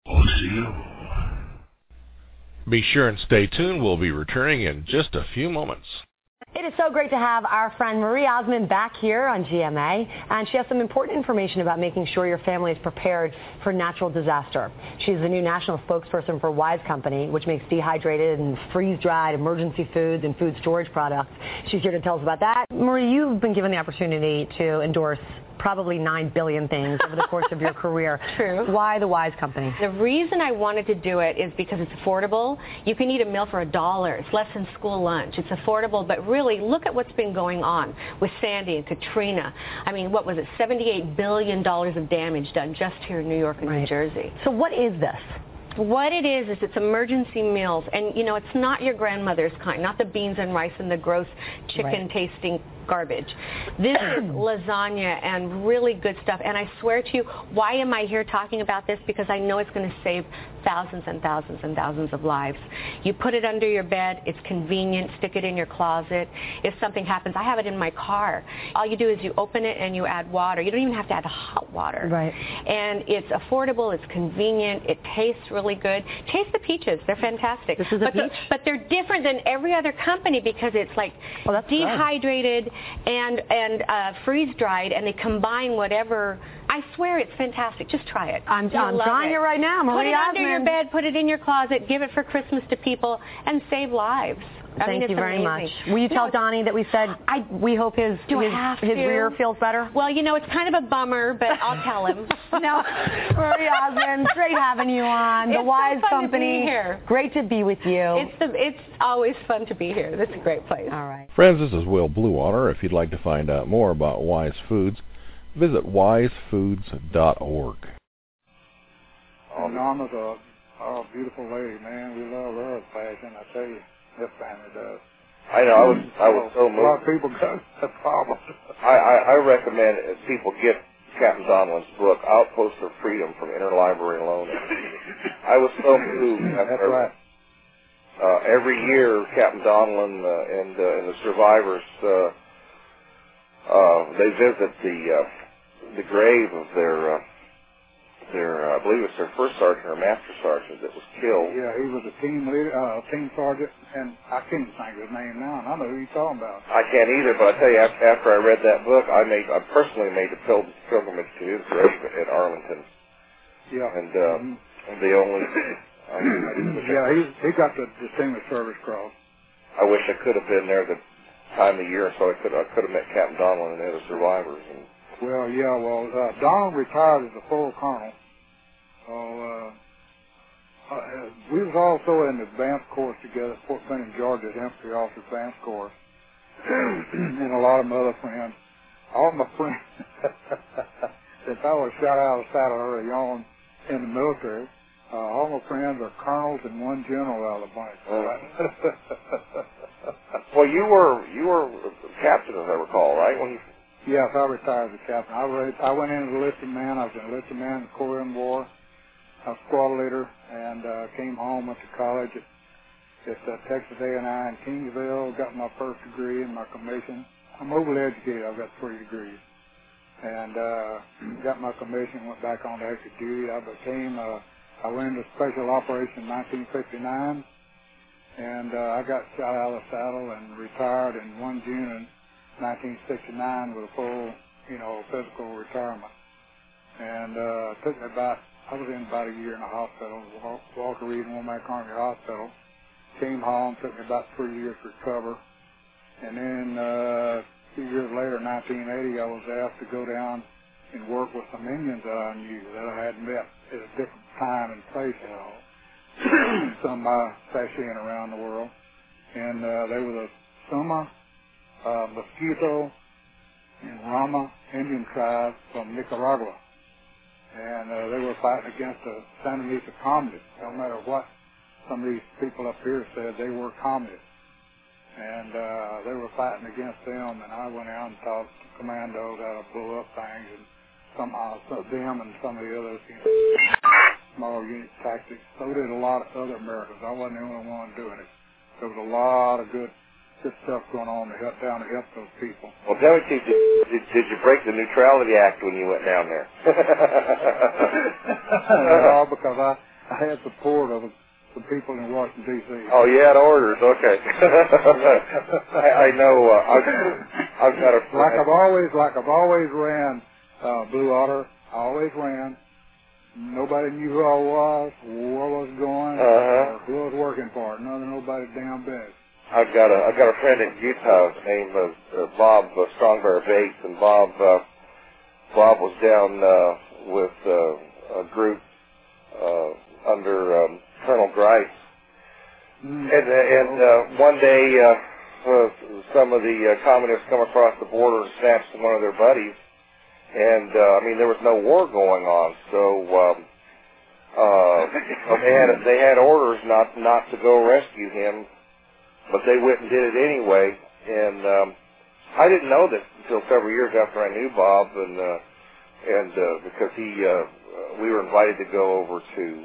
Be sure and stay tuned. We'll be returning in just a few moments. It is so great to have our friend Marie Osmond back here on GMA, and she has some important information about making sure your family is prepared for natural disaster. She's the new national spokesperson for Wise Company, which makes dehydrated and freeze-dried emergency foods and food storage products. She's here to tell us about that. Marie, you've been given the opportunity to endorse probably 9 billion things over the course of your career. True. Why the Wise Company? The reason I wanted to do it is because it's affordable. You can eat a meal for $1. It's less than school lunch. It's affordable, but really look at what's been going on with Sandy and Katrina. I mean, what was it, $78 billion of damage done just here in New York and New Jersey. So what is this? What it is it's emergency meals, and it's not your grandmother's kind, not the beans and rice and the gross chicken-tasting garbage. This is lasagna and really good stuff, and I swear to you, why am I here talking about this? Because I know it's going to save thousands and thousands and thousands of lives. You put it under your bed, it's convenient, stick it in your closet. If something happens, I have it in my car. All you do is you open it and you add water. You don't even have to add hot water. Right. And it's affordable, it's convenient, it tastes really good. Taste the peaches, they're fantastic. This is a peach? But they're different than every other company because it's like dehydrated and freeze-dried, and they combine whatever. I swear it's fantastic. Just try it. I'm trying it right now. Marie Osmond. Put it under your bed, put it in your closet, give it for Christmas to people, and save lives. Thank you very much. Will you tell Donnie that we said we hope his rear feels better? Well, it's kind of a bummer, but I'll tell him. No, Marie Osmond, great having you on. The Wise Company. To be here. Great to be with you. It's always fun to be here. It's a great place. All right. Friends, this is Will Bluewater. If you'd like to find out more about Wise Foods, visit wisefoods.org. Norma's a beautiful lady, man. We love her fashion, I tell you. This family does. I know. I was so moved. A lot of people got that problem. I recommend if people get Captain Donlin's book, Outpost of Freedom from Interlibrary Loan. I was so moved. That's right. Every year, Captain Donlin and the survivors they visit the grave of their I believe it's their first sergeant or master sergeant that was killed. Yeah, he was a team leader, team sergeant, and I can't think of his name now, and I know who you're talking about. I can't either, but I tell you, after I read that book, I personally made the pilgrimage to his grave at Arlington. Yeah. And the only. He got the Distinguished Service Cross. I wish I could have been there the time of the year, so I could have met Captain Donlin and the other survivors. And Donald retired as a full colonel. We was also in the advanced course together at Fort Benning, Georgia, the Infantry Officer Advanced Course, and a lot of my other friends. All my friends, since I was shot out of the saddle early on in the military, all my friends are colonels and one general out of the bunch. Well, you were captain, as I recall, right? Yes, I retired as a captain. I went in as a enlisted man. I was an enlisted man in the Korean War. I was squad leader and came home, went to college at Texas A&I in Kingsville, got my first degree in my commission. I'm overly educated. I've got 3 degrees. And got my commission, went back on to active duty. I went into special operation in 1959, and I got shot out of the saddle and retired in 1 June 1969 with a full, physical retirement. And it took me I was in about a year in the hospital, Walter Reed Womack Army Hospital. Came home, took me about 3 years to recover. And then a few years later, 1980, I was asked to go down and work with some Indians that I knew that I had met at a different time and place, some sashaying around the world. And they were the Suma, Mosquito, and Rama Indian tribes from Nicaragua. And they were fighting against the Sandinista communists. No matter what some of these people up here said, they were communists. And they were fighting against them, and I went out and talked to commandos how to blow up things, and them and some of the others, small unit tactics. So did a lot of other Americans. I wasn't the only one doing it. There was a lot of good stuff going on to help those people. Well, tell me, Chief, did you break the Neutrality Act when you went down there? No, because I had support of the people in Washington, D.C. Oh, you had orders, okay. I know. I've got a friend. Like I've always ran Blue Otter. I always ran. Nobody knew who I was, where I was going, or who I was working for. Nobody's damn business. I've got a friend in Utah named Bob Strongbear Bates, and Bob was down with a group under Colonel Grice, and one day some of the communists come across the border and snatched one of their buddies, and I mean there was no war going on, so they had orders not to go rescue him. But they went and did it anyway, and I didn't know this until several years after I knew Bob, and because we were invited to go over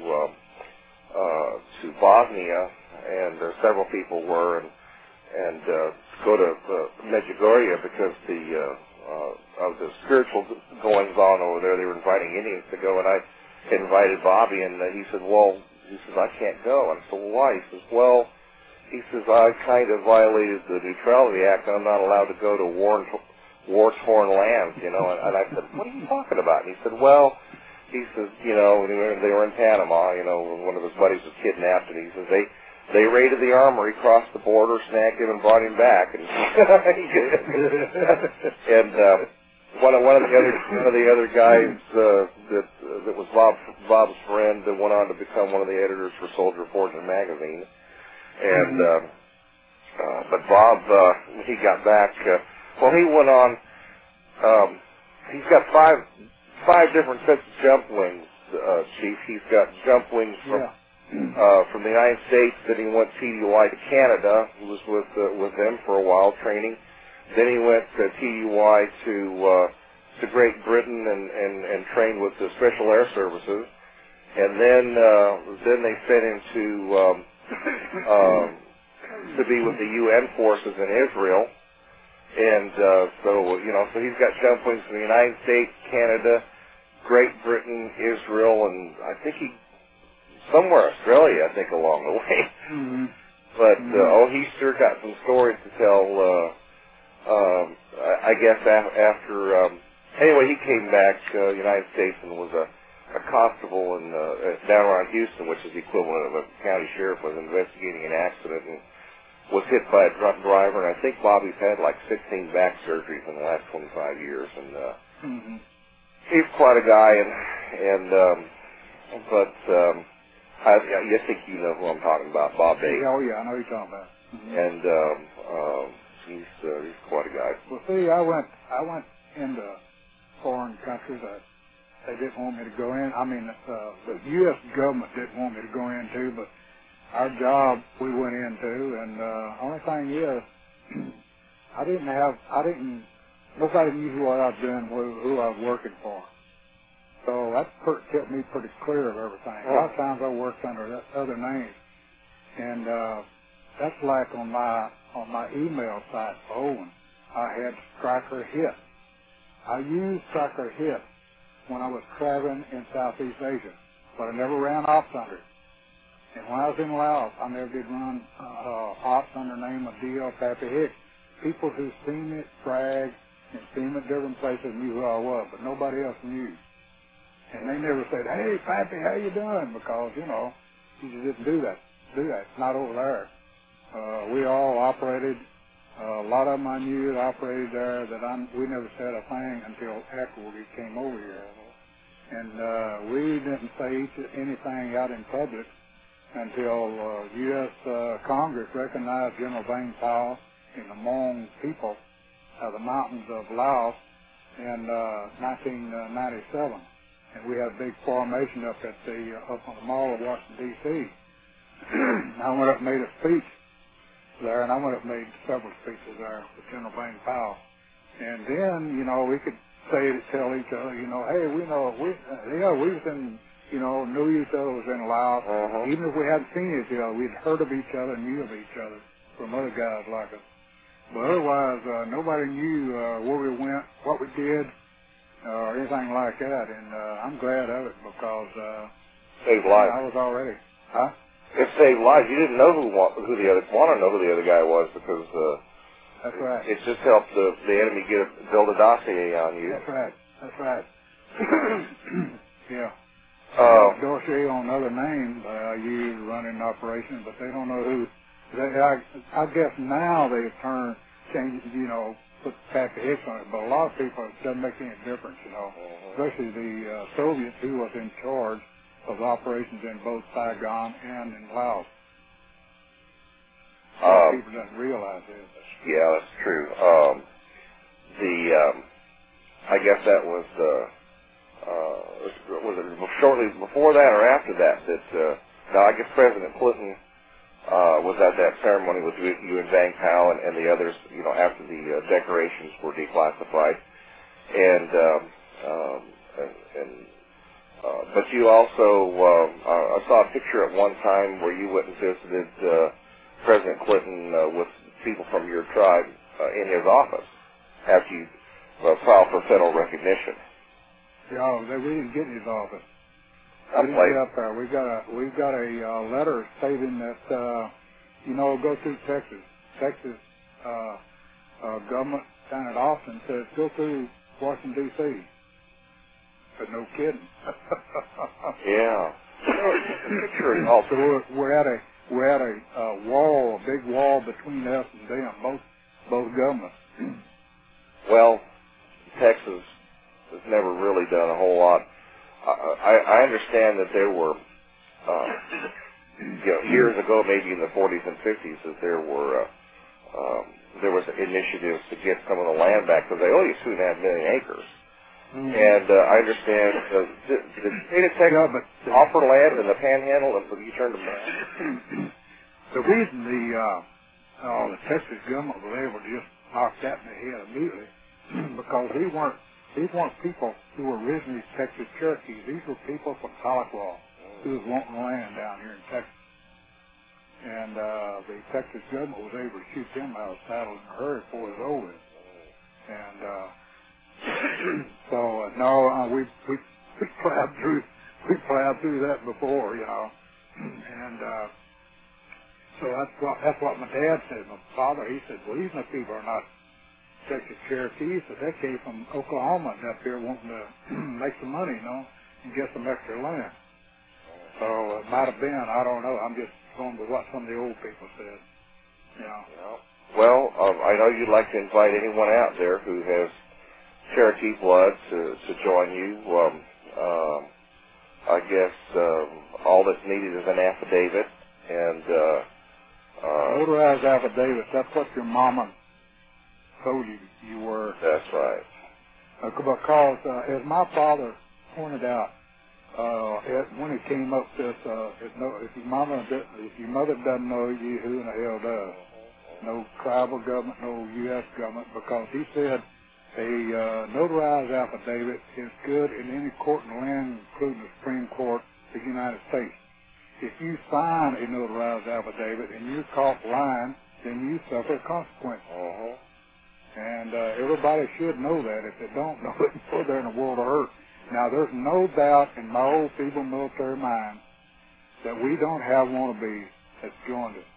to Bosnia, and several people were, and go to Medjugorje because of the spiritual goings on over there. They were inviting Indians to go, and I invited Bobby, and he said, I can't go. And I said, well, why? He says, I kind of violated the Neutrality Act, and I'm not allowed to go to war-torn lands, And I said, what are you talking about? And he said, they were in Panama, one of his buddies was kidnapped, and he says, they raided the armory, crossed the border, snagged him, and brought him back. And one of the other guys that was Bob's friend that went on to become one of the editors for Soldier Fortune magazine. And but Bob, when he got back, he went on. He's got five different sets of jump wings, Chief. He's got jump wings from the United States. Then he went TDY to Canada. He was with them for a while training. Then he went TDY to Great Britain and trained with the Special Air Services. And then they sent him to be with the UN forces in Israel, and so he's got jump wings from the United States, Canada, Great Britain, Israel, and I think somewhere Australia, I think, along the way. Mm-hmm. But he sure got some stories to tell. I guess after anyway, he came back United States and was a constable in down around Houston, which is the equivalent of a county sheriff, was investigating an accident and was hit by a drunk driver. And I think Bobby's had like 16 back surgeries in the last 25 years. And he's quite a guy. I think you know who I'm talking about, Bob Bates. Oh yeah, I know who you're talking about. And he's quite a guy. Well, see, I went into foreign countries that they didn't want me to go in. I mean, the U.S. government didn't want me to go into, but our job we went into, and only thing is, nobody knew who I was doing, who I was working for. So that kept me pretty clear of everything. A lot of times I worked under other names, and that's like on my email site for Owen, I had Striker Hit. I used Striker Hit when I was traveling in Southeast Asia, but I never ran ops under it. And when I was in Laos, I never did run ops under the name of D.L. Pappy Hicks. People who seen it, bragged, and seen me at different places knew who I was, but nobody else knew. And they never said, hey, Pappy, how you doing? Because, you just didn't do that. It's not over there. We all operated A lot of them I knew that operated there that we never said a thing until after we came over here. And we didn't say anything out in public until U.S. Congress recognized General Vang Pao and the Hmong people of the mountains of Laos in 1997. And we had a big formation up on the Mall of Washington, D.C. I went up and made a speech there, and I went up and made several speeches there with General Vang Pao. And then, we could tell each other, hey, we was in, knew each other was in Laos. Even if we hadn't seen each other, we'd heard of each other, knew of each other from other guys like us. But otherwise, nobody knew where we went, what we did, or anything like that. And I'm glad of it because saved lives. I was already, huh? It saved lives. You didn't know who want to know who the other guy was because that's right. It just helped the enemy build a dossier on you. That's right. That's right. Yeah. Dossier on other names used running operations, but they don't know who. I guess now they've changed, put pack of X on it, but a lot of people, it doesn't make any difference, especially the Soviets who was in charge of operations in both Saigon and in Laos. People don't realize it. Yeah, that's true. I guess that was it shortly before that or after that no, I guess President Clinton was at that ceremony with you and Vang Pao and the others, after the decorations were declassified. But you also, I saw a picture at one time where you went and visited President Clinton with people from your tribe in his office after you filed for federal recognition. Yeah, we didn't get in his office. We didn't get up there. We got a letter stating that go through Texas. Texas government down at Austin says go through Washington D.C. But no kidding. Yeah. So we're at a wall, a big wall between us and them, both governments. Well, Texas has never really done a whole lot. I understand that there were, years ago, maybe in the 40s and 50s, that there was initiatives to get some of the land back because they owe you 2.5 million acres. And I understand the state of Texas offer land in the Panhandle, and you turned them down. The reason the Texas government was able to just knock that in the head immediately because these weren't people who were originally Texas Cherokees. These were people from Tahlequah who was wanting land down here in Texas. And the Texas government was able to shoot them out of the saddle in a hurry before it was over. And we plowed through that before, and so that's what my dad said. My father, he said, well, these people are not Texas Cherokees, but they came from Oklahoma and up here wanting to make some money, and get some extra land. So it might have been, I don't know. I'm just going with what some of the old people said. Well, I know you'd like to invite anyone out there who has Cherokee blood to join you. I guess all that's needed is an affidavit and notarized affidavit. That's what your mama told you were. That's right. Because as my father pointed out, when he came up with this, if your mother doesn't know you, who in the hell does? No tribal government, no U.S. government, because he said a notarized affidavit is good in any court in the land, including the Supreme Court of the United States. If you sign a notarized affidavit and you're caught lying, then you suffer consequences. And everybody should know that. If they don't know it, they're in a world of hurt. Now, there's no doubt in my old feeble military mind that we don't have wannabes that's joined us.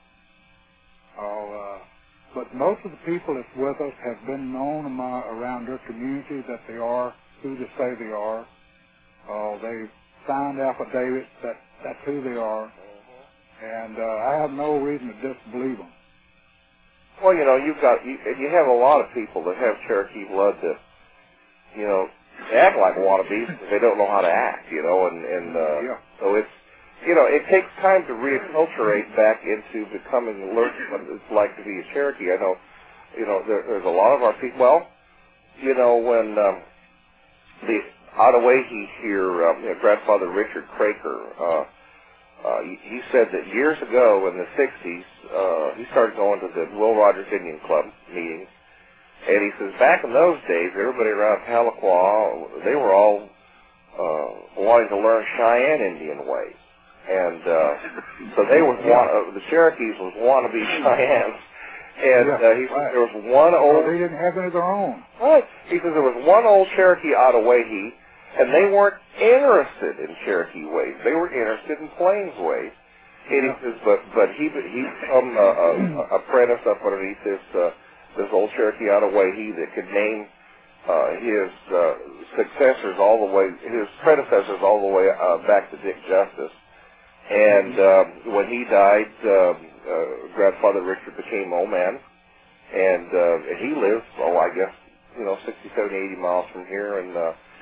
But most of the people that's with us have been known around their community that they are who they say they are. They've signed affidavits that that's who they are. And I have no reason to disbelieve them. Well, you know, you have a lot of people that have Cherokee blood that, you know, they act like wannabes because they don't know how to act, you know, so it's, you know, it takes time to reacculturate back into learning what it's like to be a Cherokee. I know, you know, there's a lot of our people, well, you know, when the Ottaway here, you know, grandfather Richard Craker, he said that years ago in the 60s, he started going to the Will Rogers Indian Club meetings, and he says back in those days, everybody around Tahlequah, they were all wanting to learn Cheyenne Indian ways. And so they was the Cherokees was wannabe Cheyennes. And he said there was one old... They didn't have any of their own. Right. He says there was one old Cherokee Ottaway, and they weren't interested in Cherokee ways. They were interested in Plains ways. And he says, but he become a apprentice up underneath this old Cherokee Ottaway that could name his successors all the way, his predecessors all the way back to Dick Justice. And when he died, grandfather Richard became old man, and he lives, I guess, you know, 60, 70, 80 miles from here, and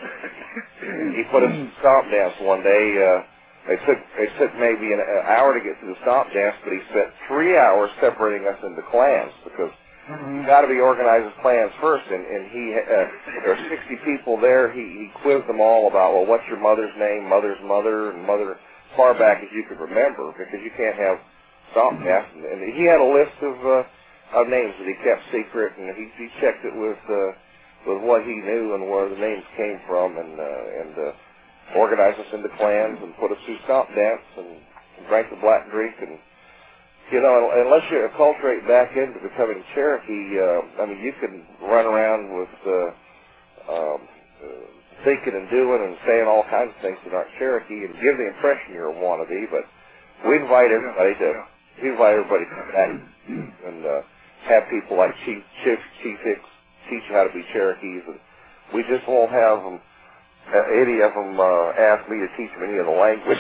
he put us in a stomp dance one day. It took maybe an hour to get to the stomp dance, but he spent 3 hours separating us into clans, because you got to be organized as clans first, and there are 60 people there. He quizzed them all about, well, what's your mother's name, mother's mother, and mother, far back as you could remember, because you can't have stomp dance. And he had a list of names that he kept secret, and he checked it with what he knew and where the names came from, and organized us into clans and put us through stomp dance and drank the black drink. And you know, unless you acculturate back into becoming Cherokee, I mean, you can run around with thinking and doing and saying all kinds of things that aren't Cherokee and give the impression you're a wannabe. But we invite everybody to come back and have people like Chief Hicks teach you how to be Cherokees, and we just won't have them. Any of them ask me to teach them any of the language.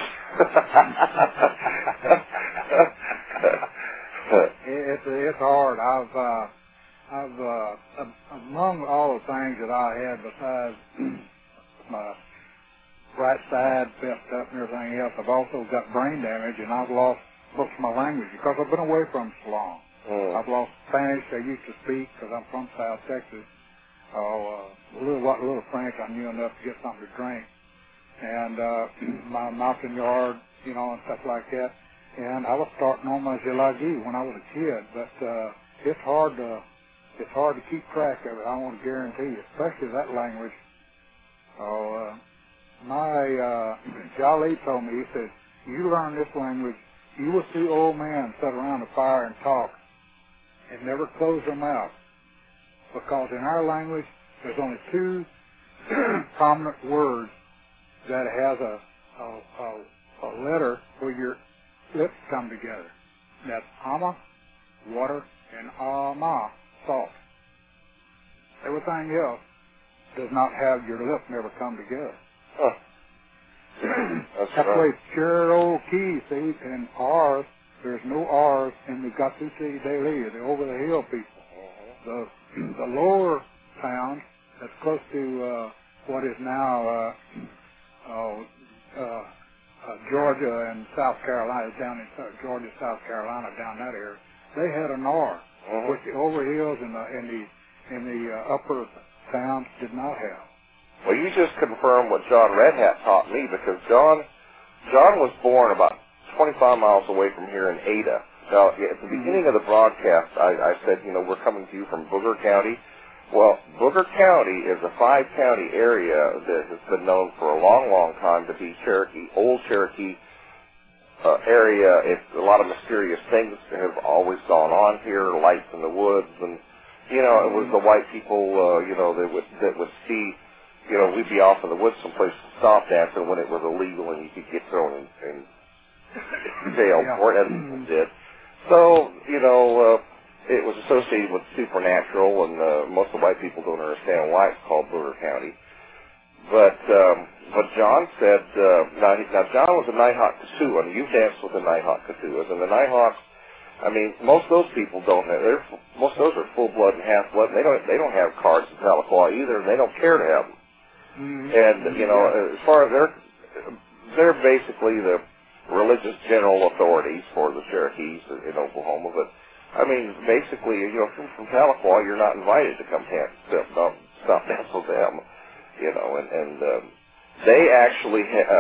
It's hard. I've among all the things that I had besides my right side fessed up and everything else, I've also got brain damage, and I've lost most of my language because I've been away from it so long. I've lost Spanish I used to speak because I'm from South Texas. A little French I knew enough to get something to drink, and my mountain yard, you know, and stuff like that. And I was starting on my Zilagi when I was a kid, but it's hard to keep track of it. I want to guarantee you, especially that language. My Jolly told me, he said, you learn this language, you will see old men sit around the fire and talk and never close their mouth. Because in our language, there's only two prominent words that has a letter where your lips come together. And that's ama, water, and ama, salt. Everything else does not have your lips never come together. Huh. That's the way Cherokee, see, and R's, there's no R's in the Gatusi Dele, the over-the-hill people. The lower town that's close to what is now Georgia and South Carolina, down in Georgia, South Carolina, down that area, they had an R, which the overhills and the upper towns did not have. Well, you just confirmed what John Red Hat taught me, because John was born about 25 miles away from here in Ada. Now, at the beginning of the broadcast, I said, you know, we're coming to you from Booger County. Well, Booger County is a 5-county area that has been known for a long, long time to be Cherokee, old Cherokee area. It's a lot of mysterious things have always gone on here, lights in the woods, and you know, it was the white people, you know, that would see, you know, we'd be off in the woods someplace stomp dancing when it was illegal and you could get thrown in jail for it, and did. So, you know, it was associated with supernatural, and most of the white people don't understand why it's called Booger County. But John said, now John was a Nighthawk Kasuan. You've danced with the Nighthawk Kasuas, and the Nighthawks I mean, most of those people don't have. Most of those are full blood and half blood, and they don't have cards in Tahlequah either, and they don't care to have them. And as far as they're basically the religious general authorities for the Cherokees in Oklahoma. But I mean, basically, from Tahlequah, you're not invited to come stop dance with them. And they actually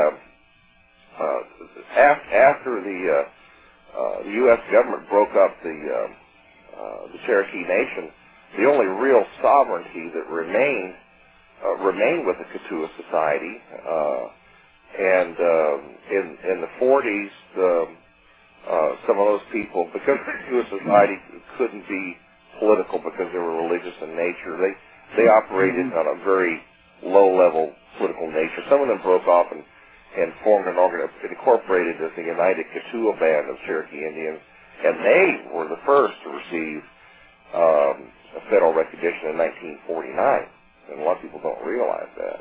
after the U.S. government broke up the Cherokee Nation, the only real sovereignty that remained with the Kituwa Society. And in the 40s, some of those people, because the Kituwa Society couldn't be political because they were religious in nature, they operated on a very low-level political nature. Some of them broke off and formed an incorporated as the United Kituwa Band of Cherokee Indians, and they were the first to receive a federal recognition in 1949, and a lot of people don't realize that.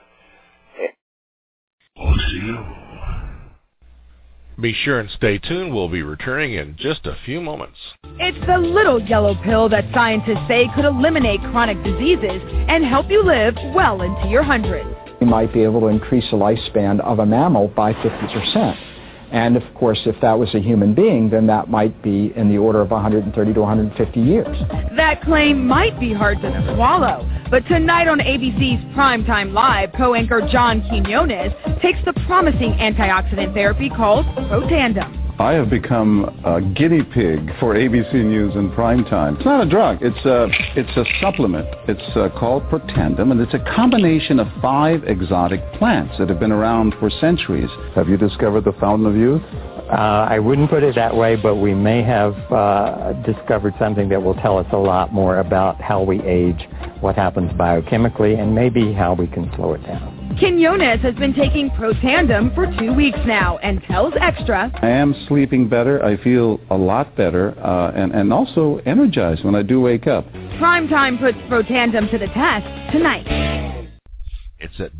Be sure and stay tuned. We'll be returning in just a few moments. It's the little yellow pill that scientists say could eliminate chronic diseases and help you live well into your hundreds. You might be able to increase the lifespan of a mammal by 50%. And, of course, if that was a human being, then that might be in the order of 130 to 150 years. That claim might be hard to swallow. But tonight on ABC's Primetime Live, co-anchor John Quinones takes the promising antioxidant therapy called Protandim. I have become a guinea pig for ABC News in primetime. It's not a drug. It's a supplement. It's called Protandim, and it's a combination of 5 exotic plants that have been around for centuries. Have you discovered the fountain of youth? I wouldn't put it that way, but we may have discovered something that will tell us a lot more about how we age, what happens biochemically, and maybe how we can slow it down. Quinones has been taking Protandim for 2 weeks now and tells Extra, I am sleeping better. I feel a lot better and also energized when I do wake up. Primetime puts Protandim to the test tonight. It's at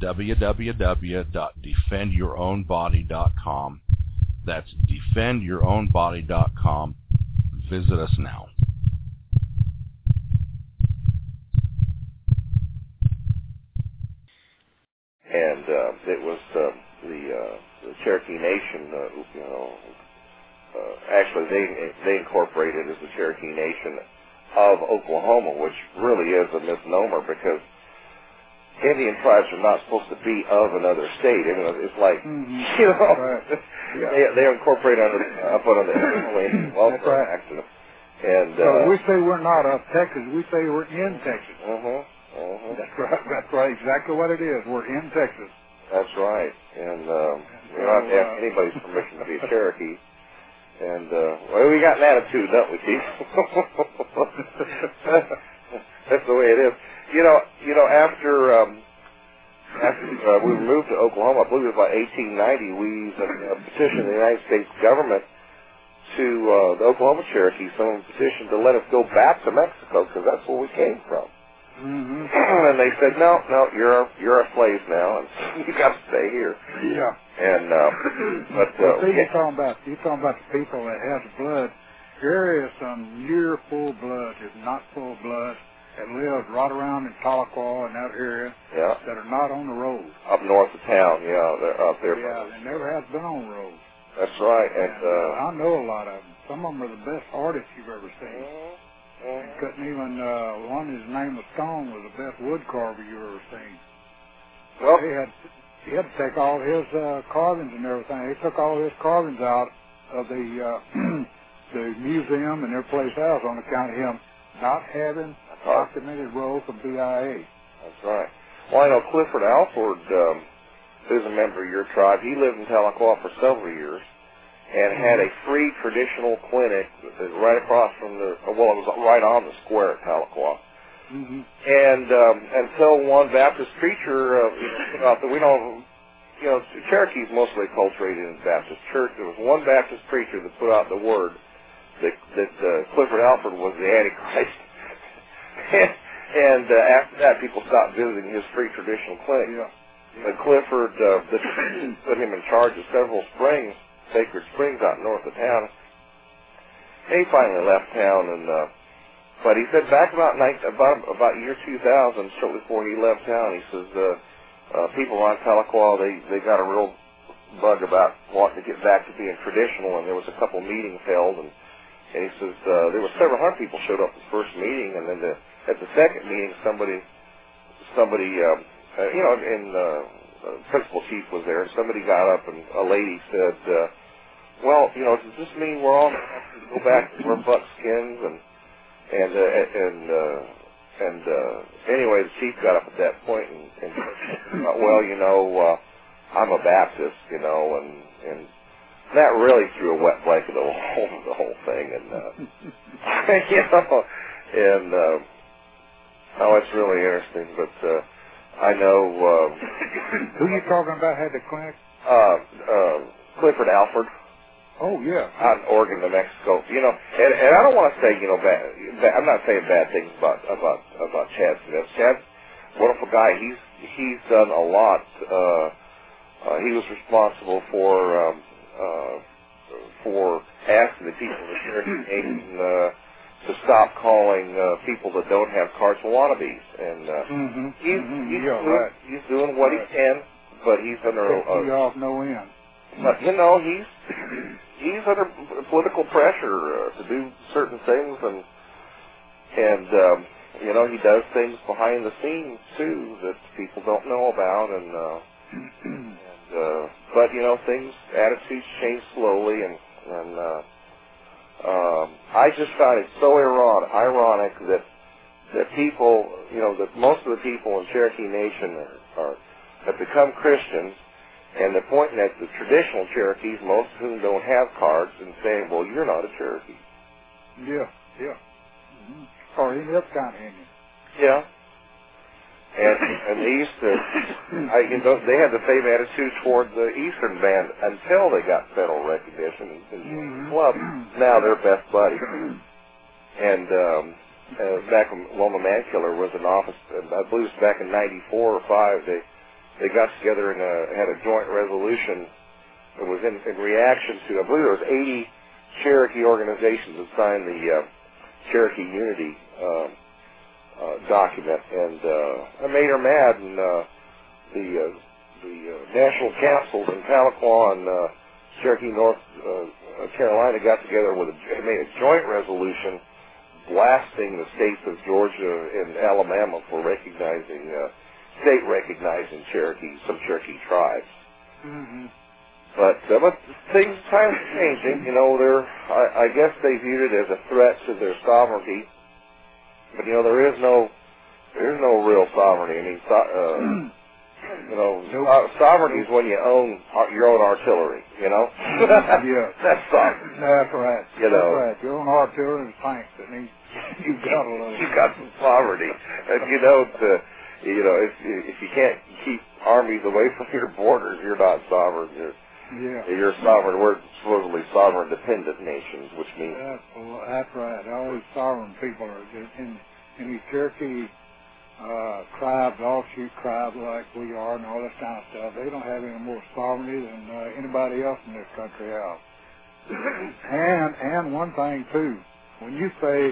www.defendyourownbody.com. That's defendyourownbody.com. Visit us now. And it was the Cherokee Nation. Actually, they incorporated as the Cherokee Nation of Oklahoma, which really is a misnomer because Indian tribes are not supposed to be of another state. I mean, it's like they incorporate up under the Indian Welfare Act. And we say we're not of Texas. We say we're in Texas. That's right. That's right. Exactly what it is. We're in Texas. That's right. And we don't have to ask anybody's permission to be a Cherokee. And well, we got an attitude, don't we, Keith? That's the way it is. After we moved to Oklahoma, I believe it was about 1890, we petitioned the United States government to the Oklahoma Cherokee, someone petitioned to let us go back to Mexico because that's where we came from. And they said, no, you're our slaves now, and you got to stay here. Yeah. And you're talking about the people that has blood. There is some near full blood, if not full blood, that live right around in Tahlequah and that area that are not on the road. Up north of town, they're up there. Yeah, they never have been on the road. That's right. And I know a lot of them. Some of them are the best artists you've ever seen. Couldn't even, one, his name was Stone, was the best wood carver you've ever seen. Well, he had to take all his carvings and everything. He took all his carvings out of the museum and their place house on account of him not having a documented role for BIA. That's right. Well, I know Clifford Alford, who's a member of your tribe, he lived in Tahlequah for several years and had a free traditional clinic right across from it was right on the square at Tahlequah. And until one Baptist preacher put out that we don't, Cherokee's mostly acculturated in the Baptist church. There was one Baptist preacher that put out the word that Clifford Alford was the Antichrist. And after that, people stopped visiting his free traditional clinic. But Clifford put him in charge of several springs, sacred springs out north of town. he finally left town, and but he said back about year 2000, shortly before he left town, he says people on Tahlequah, they got a real bug about wanting to get back to being traditional, and there was a couple meetings held, and he says there were several hundred people showed up at the first meeting, and then at the second meeting, somebody principal chief was there, and somebody got up, and a lady said, well, does this mean we're all going to have to go back to wear buckskins? And anyway, the chief got up at that point and said, well, I'm a Baptist, and that really threw a wet blanket over the whole thing, and it's really interesting, but I know. Who you talking about had the clinic? Clifford Alford. Oh yeah. Out in Oregon, New Mexico. And I don't want to say bad. I'm not saying bad things about Chad Smith. Chad's a wonderful guy. He's done a lot. He was responsible for asking the people of the Cherokee Nation to stop calling people that don't have cards wannabes, and he's doing what he can, but he's under no end. But he's under political pressure to do certain things, and he does things behind the scenes too that people don't know about, but attitudes change slowly, and I just found it so ironic that people, that most of the people in Cherokee Nation have become Christians, and they're pointing at the traditional Cherokees, most of whom don't have cards, and saying, well, you're not a Cherokee. Yeah. Mm-hmm. Or any other kind of Indian. Yeah. And the Eastern, they had the same attitude toward the Eastern band until they got federal recognition in the club. Now they're best buddies. And back when Loma Mankiller was in office, I believe it was back in '94 or '5, they got together and had a joint resolution that was in reaction to, I believe there was 80 Cherokee organizations that signed the Cherokee Unity document, and I made her mad, and the national councils in Tahlequah and Cherokee, North Carolina got together and made a joint resolution blasting the states of Georgia and Alabama for state-recognizing some Cherokee tribes. Mm-hmm. But things are kind of changing. I guess they viewed it as a threat to their sovereignty. But there is no real sovereignty. I mean, sovereignty is when you own your own artillery. Yeah, that's sovereignty. That's right. That's right. Your own artillery and tanks. That means you got a little. You got some sovereignty, and if you can't keep armies away from your borders, you're not sovereign. You're sovereign. We're supposedly sovereign-dependent nations, which means... That's right. All these sovereign people are in these Cherokee tribes, offshoot tribes like we are and all this kind of stuff. They don't have any more sovereignty than anybody else in this country has. And one thing, too, when you say,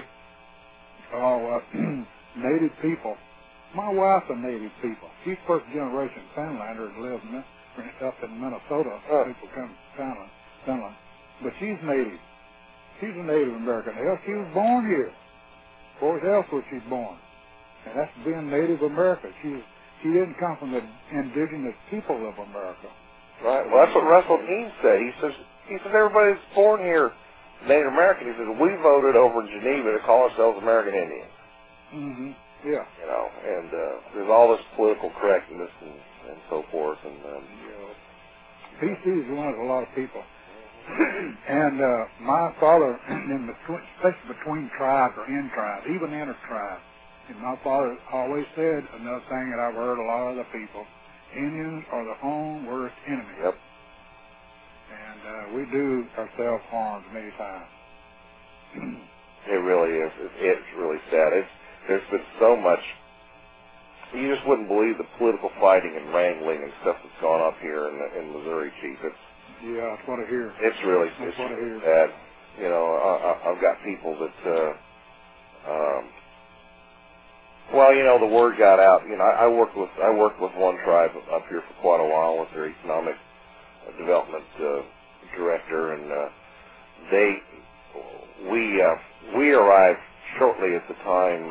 native people, my wife's a native people. She's first-generation Finlander and lives up in Minnesota. People come from Finland. But she's native. She's a Native American. Hell, she was born here. Where else was she born? And that's being Native American. She didn't come from the indigenous people of America. Right. Well, that's what Russell Dean said. He says everybody that's born here Native American. He says we voted over in Geneva to call ourselves American Indians. Mm-hmm. Yeah. And there's all this political correctness and so forth. And PC has won a lot of people. And my father, especially between tribes or in tribes, even inter-tribes, and my father always said another thing that I've heard a lot of the people, Indians are their own worst enemy. Yep. And we do ourselves harm many times. It really is. It's really sad. There's been so much. You just wouldn't believe the political fighting and wrangling and stuff that's gone up here in Missouri, Chief. Yeah, that's what I hear. It's really sad. you know, I've got people that, well, you know, the word got out. You know, I worked with one tribe up here for quite a while with their economic development director, and we arrived shortly at the time.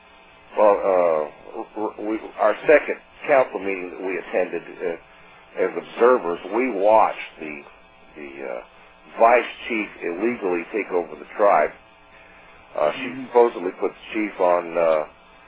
Our second council meeting that we attended as observers, we watched the vice chief illegally take over the tribe. She supposedly put the chief on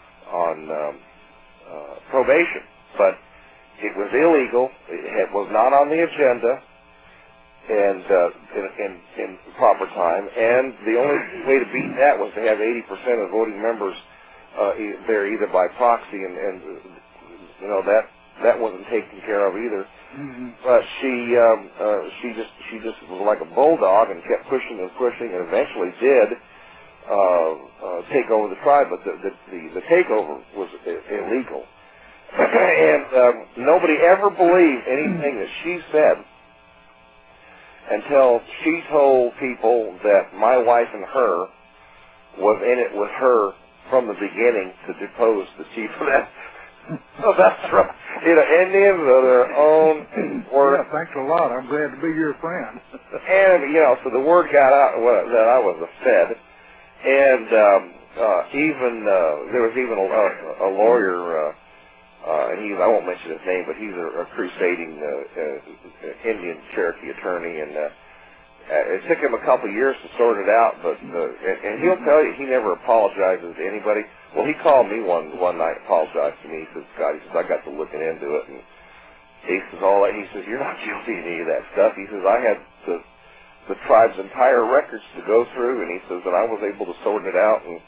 probation, but it was illegal. It was not on the agenda, and in proper time. And the only way to beat that was to have 80% of voting members there, either by proxy, and you know that wasn't taken care of either. But she just was like a bulldog and kept pushing and pushing, and eventually did take over the tribe. But the takeover was illegal, and nobody ever believed anything that she said until she told people that my wife and her was in it with her from the beginning to depose the chief of that. Oh, that's right. You know, Indians are their own word. Yeah, thanks a lot. I'm glad to be your friend. And, you know, so the word got out that I was a Fed. And there was even a lawyer, and I won't mention his name, but he's a crusading Indian Cherokee attorney, and it took him a couple of years to sort it out, but and he'll tell you he never apologizes to anybody. Well, he called me one night, apologized to me. He says, "Scott," he says, "I got to looking into it," and he says, he says, "You're not guilty of any of that stuff." He says, "I had the tribe's entire records to go through," and he says, "and I was able to sort it out," and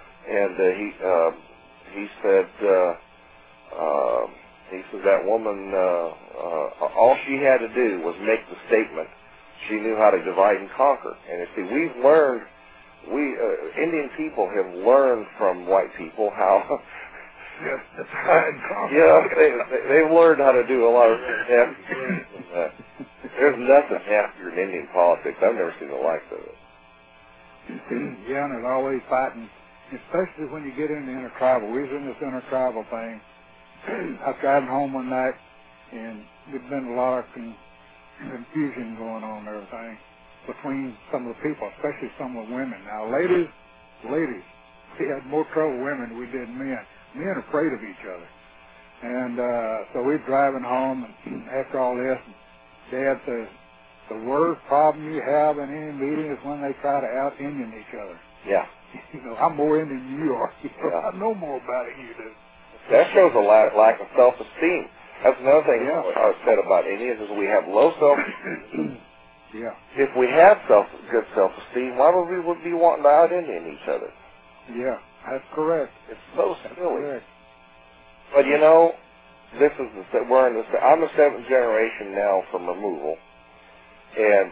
he said, that woman, all she had to do was make the statement. She knew how to divide and conquer. And you see, we've learned, Indian people have learned from white people how, divide and conquer. They've learned how to do a lot of nasty things. There's nothing nastier in Indian politics. I've never seen the likes of it. Yeah, and there's always fighting, especially when you get into intertribal. We was in this intertribal thing. I was driving home one night, and there'd been a lot of confusion going on and everything between some of the people, especially some of the women. Now, ladies, we had more trouble with women than we did men. Men are afraid of each other. And so we're driving home, and after all this, Dad says, the worst problem you have in any meeting is when they try to out-Indian each other. Yeah. You know, I'm more Indian than you are. I know more about it than you do. That shows a lack of self-esteem. That's another thing I said about Indians is we have low self-esteem. Yeah. If we have good self-esteem, why would we be wanting to out-Indian each other? Yeah, that's correct. It's so silly. Correct. But you know, I'm the seventh generation now from removal, and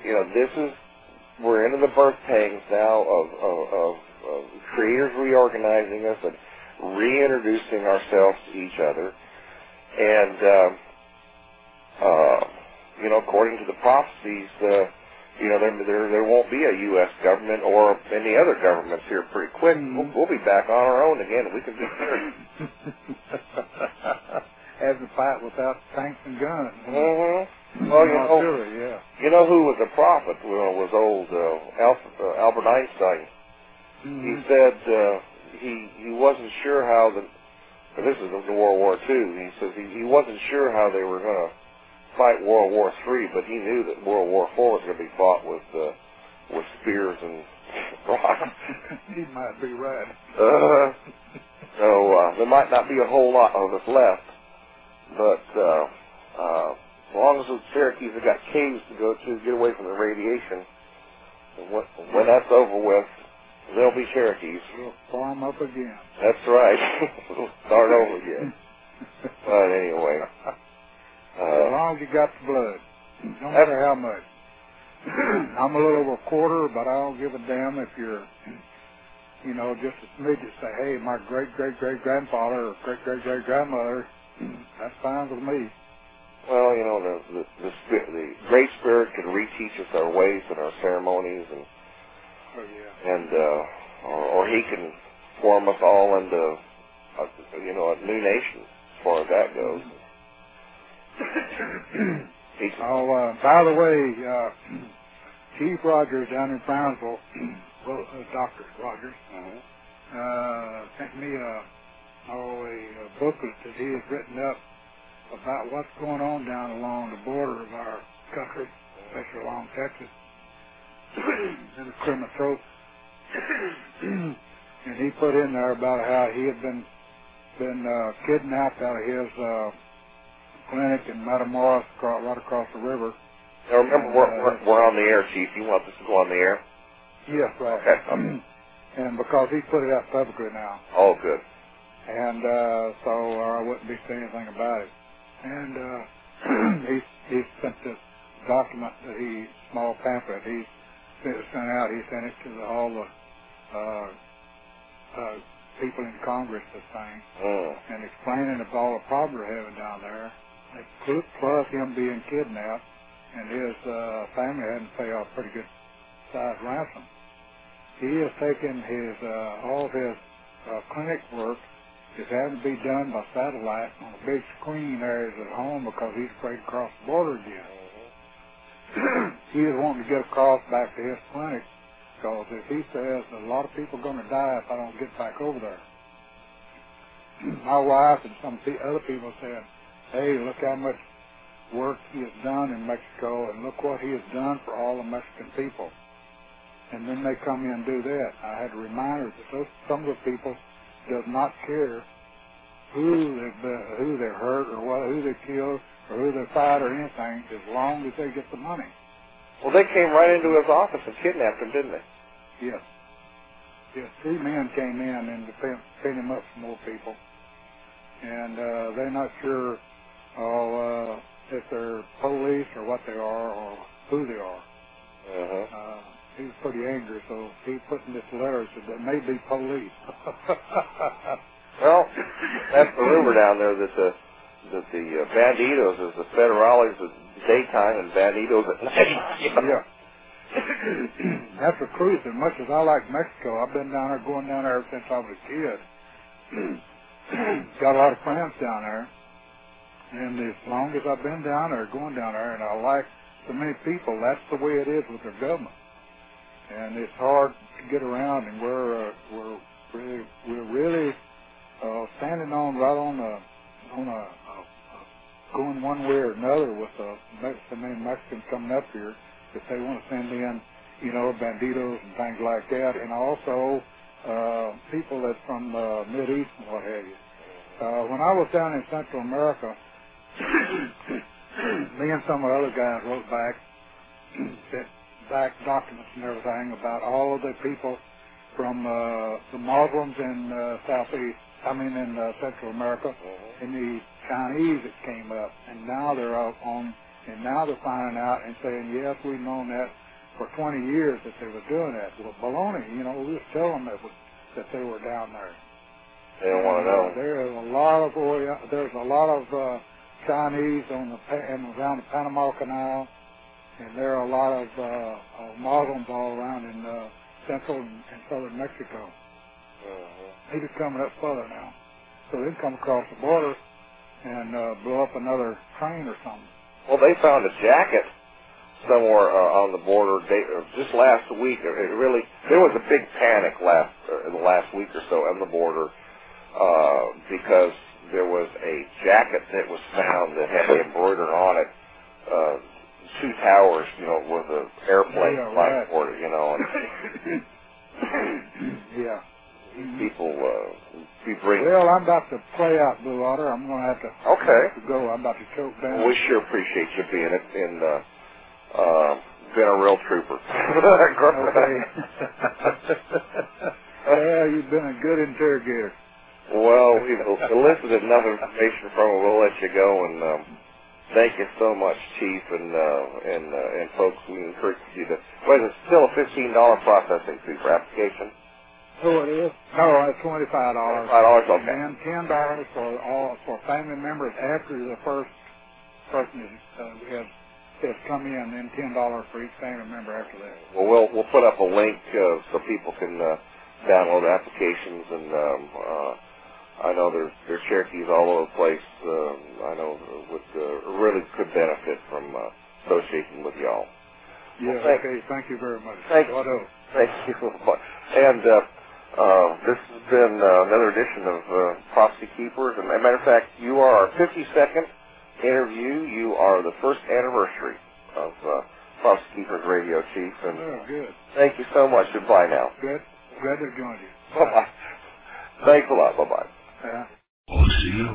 we're into the birth pangs now of creators reorganizing us and reintroducing ourselves to each other. And, according to the prophecies, there won't be a U.S. government or any other governments here pretty quick. We'll be back on our own again, and we can do better. Have to fight without tanks and guns. Mm-hmm. Well, you know who was a prophet was old Albert Einstein. Mm-hmm. He said he wasn't sure how this is in World War II. He says he wasn't sure how they were going to fight World War III, but he knew that World War IV was going to be fought with spears and rocks. He might be right. So there might not be a whole lot of us left, but as long as the Cherokees have got caves to go to, get away from the radiation, and when that's over with, there'll be Cherokees. We'll farm up again. That's right. Start over again. But anyway. As long as you got the blood. No matter how much. I'm a little over a quarter, but I don't give a damn if you're, just a smidget. Say, hey, my great-great-great-grandfather or great-great-great-grandmother, that's fine with me. Well, the Great Spirit can reteach us our ways and our ceremonies, and Oh, yeah. And or he can form us all into a new nation as far as that goes. By the way, Chief Rogers down in Brownsville, well, Dr. Rogers, sent me a booklet that he has written up about what's going on down along the border of our country, especially along Texas, in the Criminal Throat. And he put in there about how he had been kidnapped out of his clinic in Matamoros, right across the river. Now remember, we're on the air, Chief. You want this to go on the air? Yes, right. Okay. And because he put it out publicly now. Oh, good. And so I wouldn't be saying anything about it. And he sent this document that small pamphlet he sent out. He sent it to all the people in Congress this thing, and explaining about all the problems they're having down there, plus him being kidnapped, and his family had to pay off pretty good size ransom. He has taken all of his clinic work is having to be done by satellite on a big screen there at home because he's afraid to cross the border again. He is wanting to get across back to his clinic because if he says a lot of people are going to die if I don't get back over there. My wife and some other people said, hey, look how much work he has done in Mexico and look what he has done for all the Mexican people. And then they come in and do that. I had to remind her that some of the people does not care who they're hurt or who they killed or who they fight or anything as long as they get the money. Well, they came right into his office and kidnapped him, didn't they? Yes. Yes, 3 men came in and pinned him up some more people. And they're not sure if they're police or what they are or who they are. He was pretty angry, so he put in this letter and said they may be police. Well, that's the rumor down there that the banditos is the federales at daytime and banditos at night. Yeah. That's the truth. As much as I like Mexico, I've been down there, going down there ever since I was a kid. Got a lot of friends down there. And as long as I've been down there, going down there, and I like so many people, that's the way it is with their government. And it's hard to get around, and we're really standing on going one way or another with so many Mexicans coming up here that they want to send in, banditos and things like that, and also people that's from the Mideast and what have you. When I was down in Central America, me and some of the other guys wrote back documents and everything about all of the people from the Muslims in in Central America, and the Chinese that came up, and now they're finding out and saying, yes, we've known that for 20 years that they were doing that. Well, baloney, we was telling them that they were down there. They don't want to know. There's a lot of Chinese around the Panama Canal, and there are a lot of Muslims all around in central and southern Mexico. Maybe coming up further now. So they come across the border and blow up another train or something. Well, they found a jacket somewhere on the border just last week. There was a big panic in the last week or so on the border because there was a jacket that was found that had embroidered on it 2 towers, with an airplane flying for it, and yeah. People be bringing. Well, I'm about to play out, Blue Otter. I'm going to have to go. I'm about to choke down. We sure appreciate you being it and been a real trooper. Okay. Yeah, you've been a good interrogator. Well, we've elicited enough information from him. We'll let you go, and thank you so much, Chief, and folks. We encourage you to. Well, it's still a $15 processing fee for application. Oh, it is? No, it's $25. $25, okay. And $10 for family members after the first person has that come in, and $10 for each family member after that. Well, we'll put up a link so people can download applications, and I know there's Cherokees all over the place. I know would really could benefit from associating with y'all. Yeah, well, okay. Thank you very much. Thank you. And this has been another edition of Prophecy Keepers. And as a matter of fact, you are our 52nd interview. You are the first anniversary of Prophecy Keepers Radio, Chief. And good. Thank you so much. Goodbye now. Good. Glad to join you. Bye-bye. Thanks a lot. Bye-bye. We'll see you.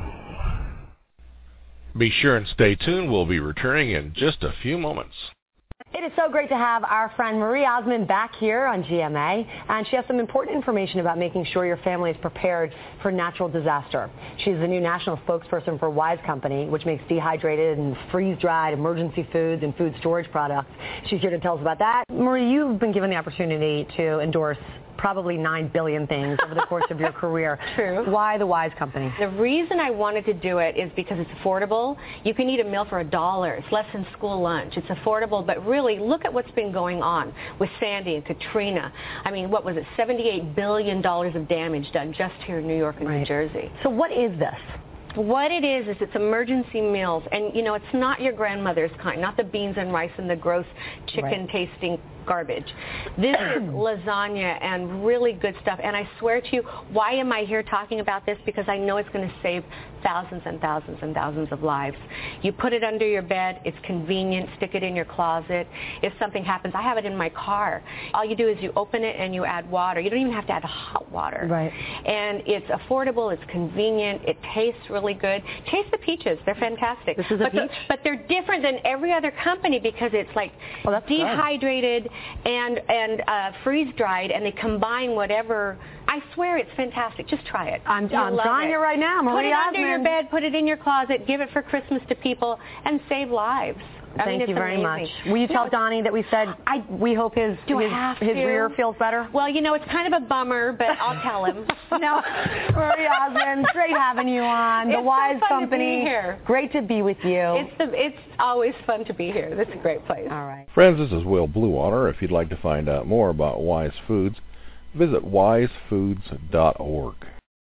Be sure and stay tuned. We'll be returning in just a few moments. It is so great to have our friend Marie Osmond back here on GMA, and she has some important information about making sure your family is prepared for natural disaster. She's the new national spokesperson for Wise Company, which makes dehydrated and freeze-dried emergency foods and food storage products. She's here to tell us about that. Marie, you've been given the opportunity to endorse probably 9 billion things over the course of your career. True. Why the Wise Company? The reason I wanted to do it is because it's affordable. You can eat a meal for $1. It's less than school lunch. It's affordable, but really look at what's been going on with Sandy and Katrina. I mean, what was it, $78 billion of damage done just here in New York and New Jersey. So what is this? What it is it's emergency meals, and you know, it's not your grandmother's kind, not the beans and rice and the gross chicken tasting garbage. This is lasagna and really good stuff, and I swear to you, why am I here talking about this? Because I know it's going to save thousands and thousands and thousands of lives. You put it under your bed, it's convenient, stick it in your closet. If something happens, I have it in my car. All you do is you open it and you add water. You don't even have to add hot water. Right. And it's affordable, it's convenient, it tastes really good. Taste the peaches, they're fantastic. This is a peach? But they're different than every other company because it's like dehydrated and freeze-dried, and they combine whatever. I swear it's fantastic. Just try it. I'm trying it right now. Marie Osmond. Put it under your bed, put it in your closet, give it for Christmas to people, and save lives. Thank you very much. Will you tell Donnie that we said we hope his rear feels better? Well, you know, it's kind of a bummer, but I'll tell him. No, Marie Osmond, great having you on. The Wise Company. To be here. Great to be with you. It's always fun to be here. This is a great place. All right. Friends, this is Will Bluewater. If you'd like to find out more about Wise Foods, visit wisefoods.org.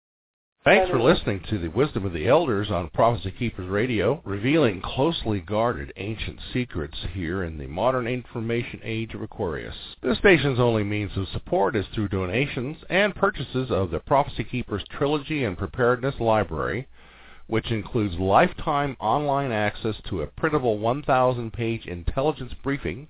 Thanks for listening to the Wisdom of the Elders on Prophecy Keepers Radio, revealing closely guarded ancient secrets here in the modern information age of Aquarius. This station's only means of support is through donations and purchases of the Prophecy Keepers Trilogy and Preparedness Library, which includes lifetime online access to a printable 1,000-page intelligence briefing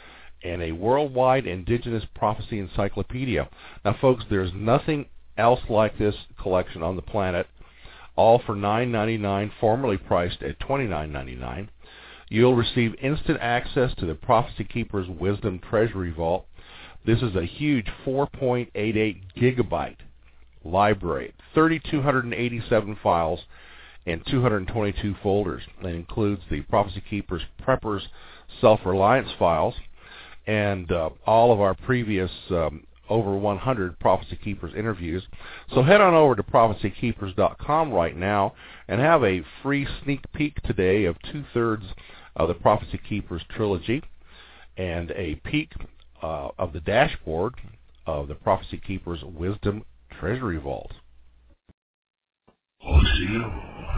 and a worldwide indigenous prophecy encyclopedia. Now, folks, there's nothing else like this collection on the planet, all for $9.99, formerly priced at $29.99. You'll receive instant access to the Prophecy Keepers Wisdom Treasury Vault. This is a huge 4.88 gigabyte library, 3,287 files, and 222 folders. That includes the Prophecy Keepers Preppers Self-Reliance files and all of our previous over 100 Prophecy Keepers interviews. So head on over to prophecykeepers.com right now and have a free sneak peek today of 2/3 of the Prophecy Keepers trilogy and a peek of the dashboard of the Prophecy Keepers Wisdom Treasury Vault. We'll see you.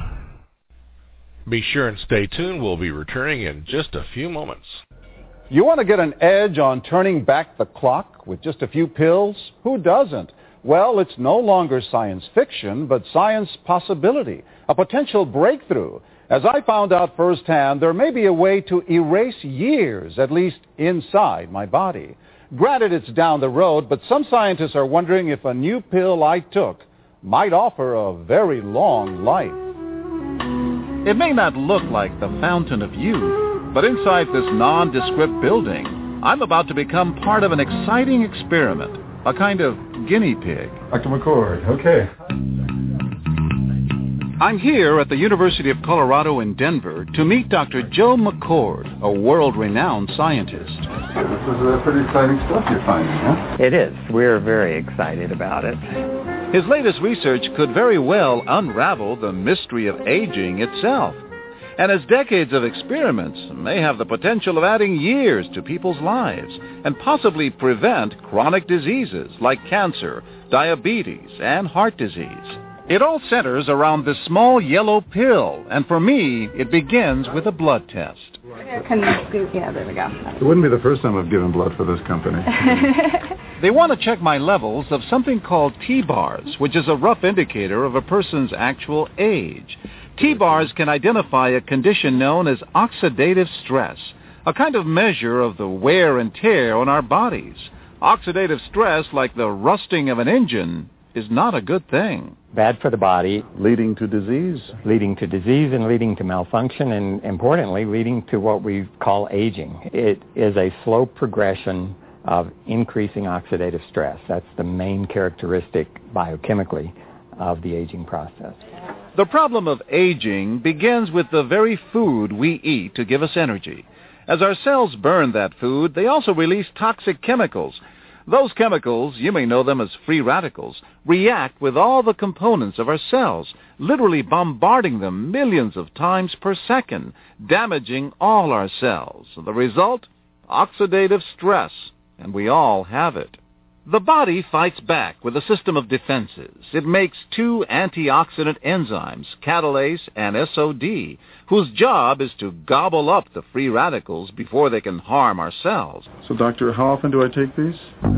Be sure and stay tuned. We'll be returning in just a few moments. You want to get an edge on turning back the clock with just a few pills? Who doesn't? Well, it's no longer science fiction, but science possibility, a potential breakthrough. As I found out firsthand, there may be a way to erase years, at least inside my body. Granted, it's down the road, but some scientists are wondering if a new pill I took might offer a very long life. It may not look like the fountain of youth, but inside this nondescript building, I'm about to become part of an exciting experiment, a kind of guinea pig. Dr. McCord, okay. I'm here at the University of Colorado in Denver to meet Dr. Joe McCord, a world-renowned scientist. This is pretty exciting stuff you're finding, huh? It is. We're very excited about it. His latest research could very well unravel the mystery of aging itself. And as decades of experiments may have the potential of adding years to people's lives and possibly prevent chronic diseases like cancer, diabetes, and heart disease. It all centers around this small yellow pill, and for me, it begins with a blood test. Yeah, there we go. It wouldn't be the first time I've given blood for this company. They want to check my levels of something called T-bars, which is a rough indicator of a person's actual age. T-bars can identify a condition known as oxidative stress, a kind of measure of the wear and tear on our bodies. Oxidative stress, like the rusting of an engine, is not a good thing. Bad for the body. Leading to disease. Leading to disease and leading to malfunction, and importantly, leading to what we call aging. It is a slow progression of increasing oxidative stress. That's the main characteristic biochemically of the aging process. The problem of aging begins with the very food we eat to give us energy. As our cells burn that food, they also release toxic chemicals. Those chemicals, you may know them as free radicals, react with all the components of our cells, literally bombarding them millions of times per second, damaging all our cells. The result? Oxidative stress, and we all have it. The body fights back with a system of defenses. It makes two antioxidant enzymes, catalase and SOD, whose job is to gobble up the free radicals before they can harm our cells. So, doctor, how often do I take these?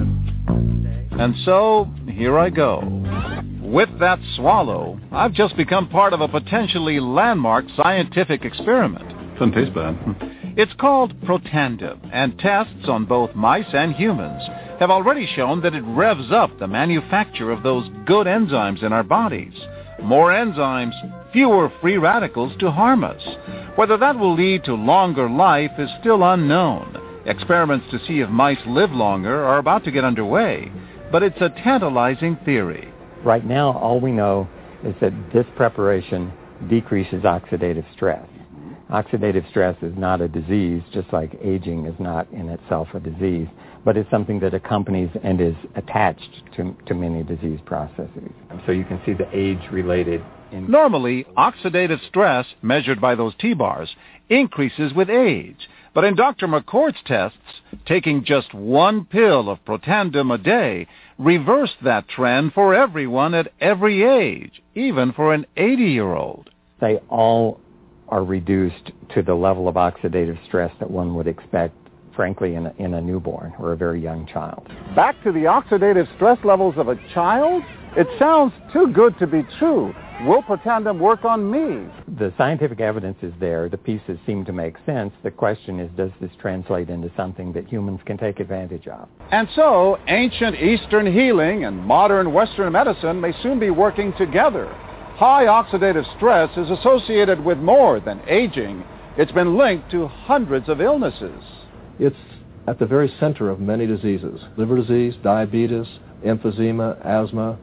And so, here I go. With that swallow, I've just become part of a potentially landmark scientific experiment. Doesn't taste bad. It's called Protandim, and tests on both mice and humans have already shown that it revs up the manufacture of those good enzymes in our bodies. More enzymes, fewer free radicals to harm us. Whether that will lead to longer life is still unknown. Experiments to see if mice live longer are about to get underway, but it's a tantalizing theory. Right now, all we know is that this preparation decreases oxidative stress. Oxidative stress is not a disease, just like aging is not in itself a disease, but it's something that accompanies and is attached to many disease processes. So you can see the age-related. Normally, oxidative stress, measured by those T-bars, increases with age. But in Dr. McCord's tests, taking just one pill of Protandim a day reversed that trend for everyone at every age, even for an 80-year-old. They all are reduced to the level of oxidative stress that one would expect, frankly, in a newborn or a very young child. Back to the oxidative stress levels of a child? It sounds too good to be true. Will Protandim work on me? The scientific evidence is there. The pieces seem to make sense. The question is, does this translate into something that humans can take advantage of? And so, ancient Eastern healing and modern Western medicine may soon be working together. High oxidative stress is associated with more than aging. It's been linked to hundreds of illnesses. It's at the very center of many diseases. Liver disease, diabetes, emphysema, asthma.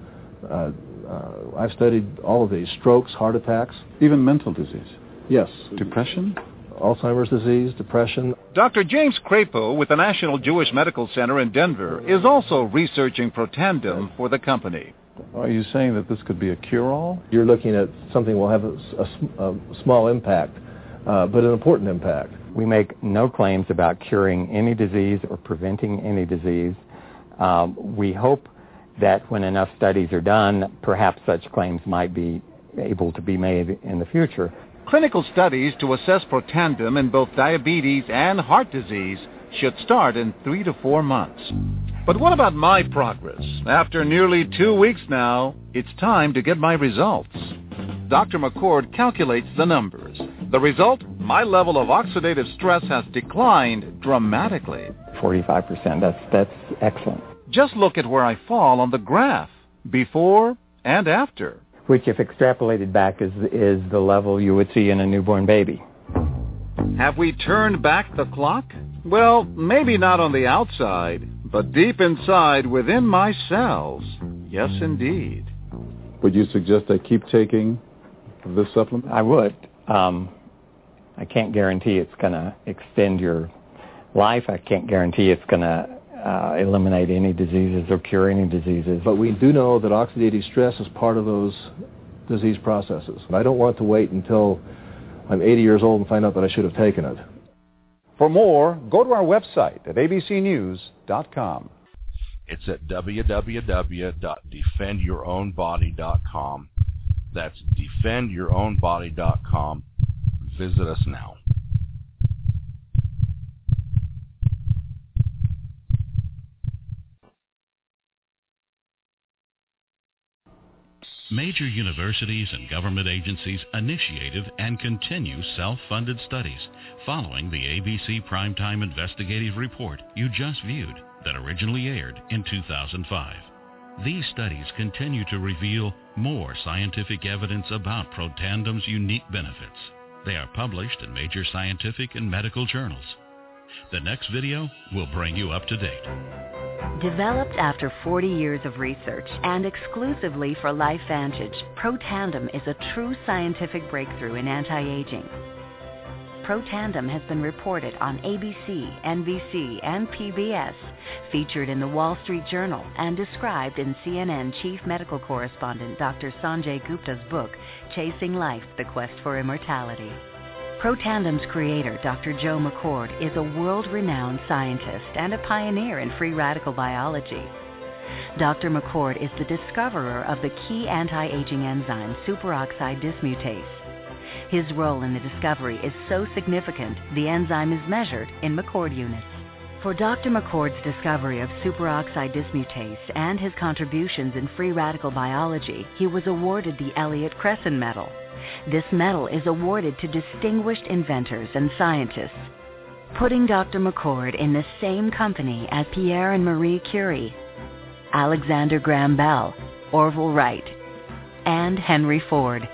I've studied all of these. Strokes, heart attacks. Even mental disease? Yes. Depression? Alzheimer's disease, depression. Dr. James Crapo with the National Jewish Medical Center in Denver is also researching Protandim for the company. Are you saying that this could be a cure-all? You're looking at something that will have a small impact, but an important impact. We make no claims about curing any disease or preventing any disease. We hope that when enough studies are done, perhaps such claims might be able to be made in the future. Clinical studies to assess Protandim in both diabetes and heart disease should start in 3 to 4 months. But what about my progress? After nearly 2 weeks now, it's time to get my results. Dr. McCord calculates the numbers. The result? My level of oxidative stress has declined dramatically. 45%. That's excellent. Just look at where I fall on the graph, before and after. Which, if extrapolated back, is the level you would see in a newborn baby. Have we turned back the clock? Well, maybe not on the outside, but deep inside within my cells. Yes, indeed. Would you suggest I keep taking this supplement? I would. I can't guarantee it's going to extend your life. I can't guarantee it's going to eliminate any diseases or cure any diseases. But we do know that oxidative stress is part of those disease processes. I don't want to wait until I'm 80 years old and find out that I should have taken it. For more, go to our website at abcnews.com. It's at www.defendyourownbody.com. That's defendyourownbody.com. Visit us now. Major universities and government agencies initiated and continue self-funded studies following the ABC Primetime Investigative Report you just viewed that originally aired in 2005. These studies continue to reveal more scientific evidence about Protandom's unique benefits. They are published in major scientific and medical journals. The next video will bring you up to date. Developed after 40 years of research and exclusively for LifeVantage, Protandim is a true scientific breakthrough in anti-aging. Protandim has been reported on ABC, NBC, and PBS, featured in the Wall Street Journal, and described in CNN Chief Medical Correspondent Dr. Sanjay Gupta's book, Chasing Life, The Quest for Immortality. Protandem's creator, Dr. Joe McCord, is a world-renowned scientist and a pioneer in free radical biology. Dr. McCord is the discoverer of the key anti-aging enzyme superoxide dismutase. His role in the discovery is so significant, the enzyme is measured in McCord units. For Dr. McCord's discovery of superoxide dismutase and his contributions in free radical biology, he was awarded the Elliott Cresson Medal. This medal is awarded to distinguished inventors and scientists, putting Dr. McCord in the same company as Pierre and Marie Curie, Alexander Graham Bell, Orville Wright, and Henry Ford.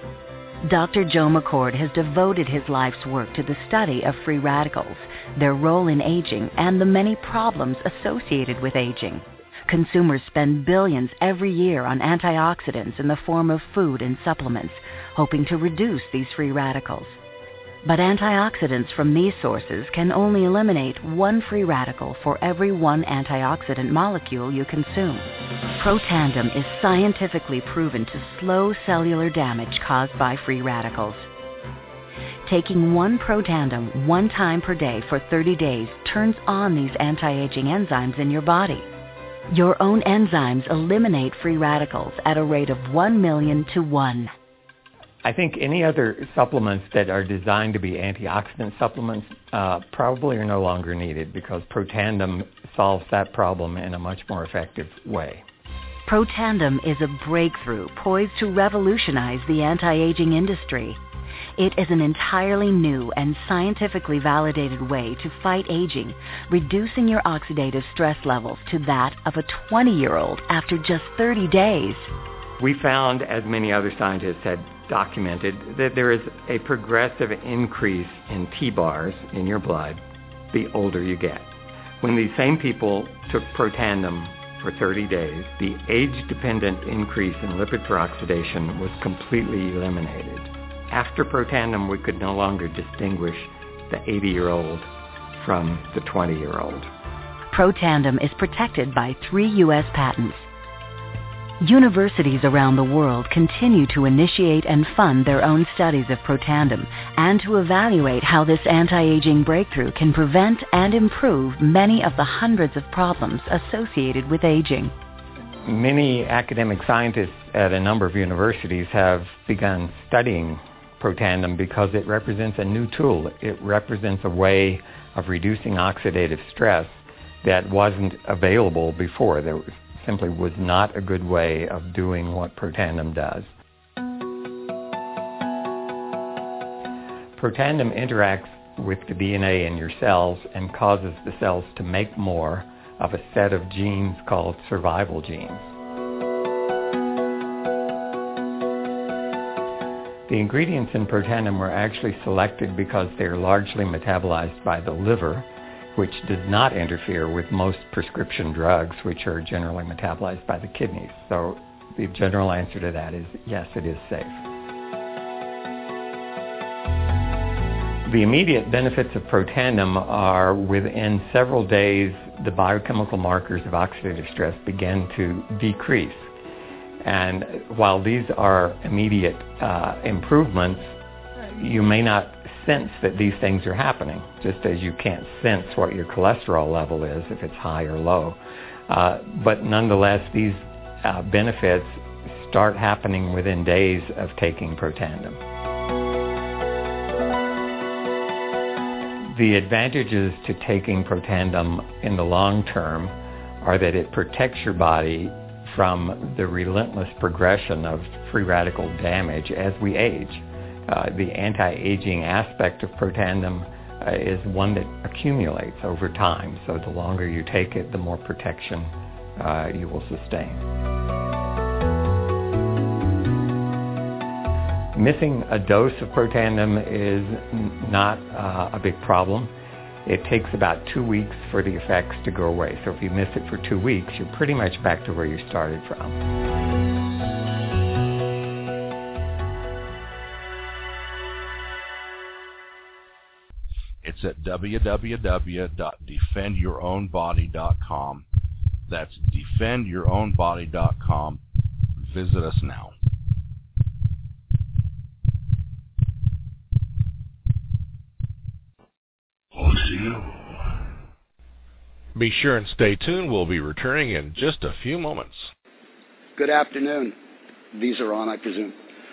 Dr. Joe McCord has devoted his life's work to the study of free radicals, their role in aging, and the many problems associated with aging. Consumers spend billions every year on antioxidants in the form of food and supplements, hoping to reduce these free radicals. But antioxidants from these sources can only eliminate one free radical for every one antioxidant molecule you consume. Protandim is scientifically proven to slow cellular damage caused by free radicals. Taking one Protandim 1 time per day for 30 days turns on these anti-aging enzymes in your body. Your own enzymes eliminate free radicals at a rate of 1 million to 1. I think any other supplements that are designed to be antioxidant supplements probably are no longer needed because Protandim solves that problem in a much more effective way. Protandim is a breakthrough poised to revolutionize the anti-aging industry. It is an entirely new and scientifically validated way to fight aging, reducing your oxidative stress levels to that of a 20-year-old after just 30 days. We found, as many other scientists had documented, that there is a progressive increase in T-bars in your blood the older you get. When these same people took Protandim for 30 days, the age-dependent increase in lipid peroxidation was completely eliminated. After Protandim, we could no longer distinguish the 80-year-old from the 20-year-old. Protandim is protected by 3 U.S. patents. Universities around the world continue to initiate and fund their own studies of Protandim and to evaluate how this anti-aging breakthrough can prevent and improve many of the hundreds of problems associated with aging. Many academic scientists at a number of universities have begun studying Protandim because it represents a new tool. It represents a way of reducing oxidative stress that wasn't available before. There simply was not a good way of doing what Protandim does. Protandim interacts with the DNA in your cells and causes the cells to make more of a set of genes called survival genes. The ingredients in Protandim were actually selected because they're largely metabolized by the liver, which does not interfere with most prescription drugs, which are generally metabolized by the kidneys. So the general answer to that is yes, it is safe. The immediate benefits of Protandim are within several days, the biochemical markers of oxidative stress begin to decrease. And while these are immediate improvements, you may not sense that these things are happening, just as you can't sense what your cholesterol level is if it's high or low. But nonetheless, these benefits start happening within days of taking Protandim. The advantages to taking Protandim in the long term are that it protects your body from the relentless progression of free radical damage as we age. The anti-aging aspect of Protandim is one that accumulates over time, so the longer you take it, the more protection you will sustain. Missing a dose of Protandim is not a big problem. It takes about 2 weeks for the effects to go away. So if you miss it for 2 weeks, you're pretty much back to where you started from. It's at www.defendyourownbody.com. That's defendyourownbody.com. Visit us now. Be sure and stay tuned. We'll be returning in just a few moments. Good afternoon. These are on, I presume.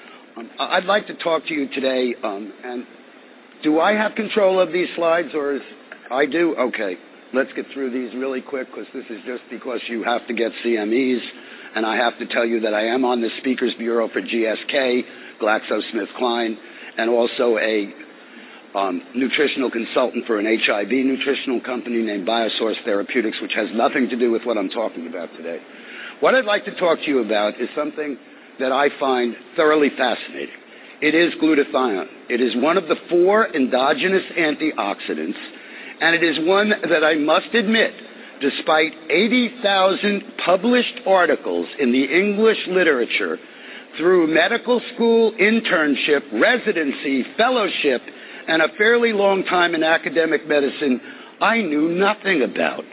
I'd like to talk to you today, and do I have control of these slides, or is I do? Okay. Let's get through these really quick, because this is just because you have to get CMEs, and I have to tell you that I am on the Speakers Bureau for GSK, GlaxoSmithKline, and also a nutritional consultant for an HIV nutritional company named Biosource Therapeutics, which has nothing to do with what I'm talking about today. What I'd like to talk to you about is something that I find thoroughly fascinating. It is glutathione. It is one of the 4 endogenous antioxidants, and it is one that I must admit, despite 80,000 published articles in the English literature, through medical school, internship, residency, fellowship, and a fairly long time in academic medicine, I knew nothing about.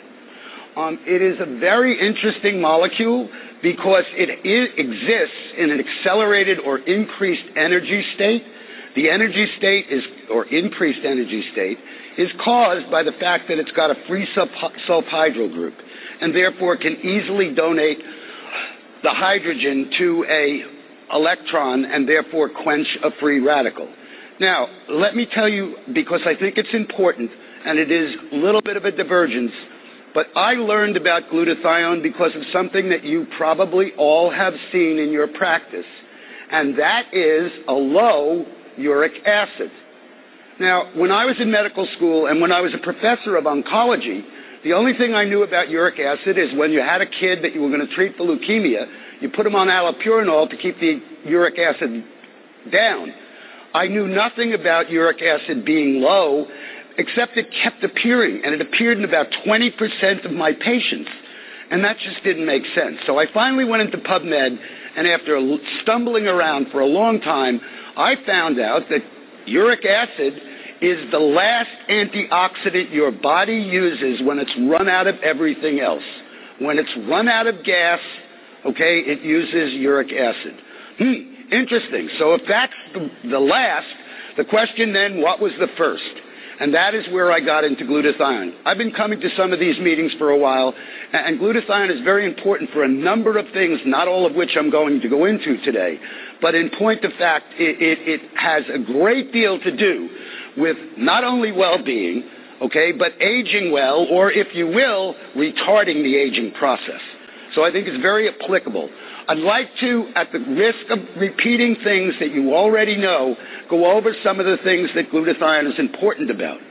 It is a very interesting molecule because it exists in an accelerated or increased energy state. The energy state or increased energy state is caused by the fact that it's got a free sulfhydryl group, and therefore can easily donate the hydrogen to a electron and therefore quench a free radical. Now, let me tell you, because I think it's important, and it is a little bit of a divergence, but I learned about glutathione because of something that you probably all have seen in your practice, and that is a low uric acid. Now, when I was in medical school and when I was a professor of oncology, the only thing I knew about uric acid is when you had a kid that you were going to treat for leukemia, you put him on allopurinol to keep the uric acid down. I knew nothing about uric acid being low, except it kept appearing, and it appeared in about 20% of my patients, and that just didn't make sense. So I finally went into PubMed, and after stumbling around for a long time, I found out that uric acid is the last antioxidant your body uses when it's run out of everything else. When it's run out of gas, okay, it uses uric acid. Interesting. So if that's the last, the question then, what was the first? And that is where I got into glutathione. I've been coming to some of these meetings for a while, and glutathione is very important for a number of things, not all of which I'm going to go into today. But in point of fact, it has a great deal to do with not only well-being, okay, but aging well, or if you will, retarding the aging process. So I think it's very applicable. I'd like to, at the risk of repeating things that you already know, go over some of the things that glutathione is important about.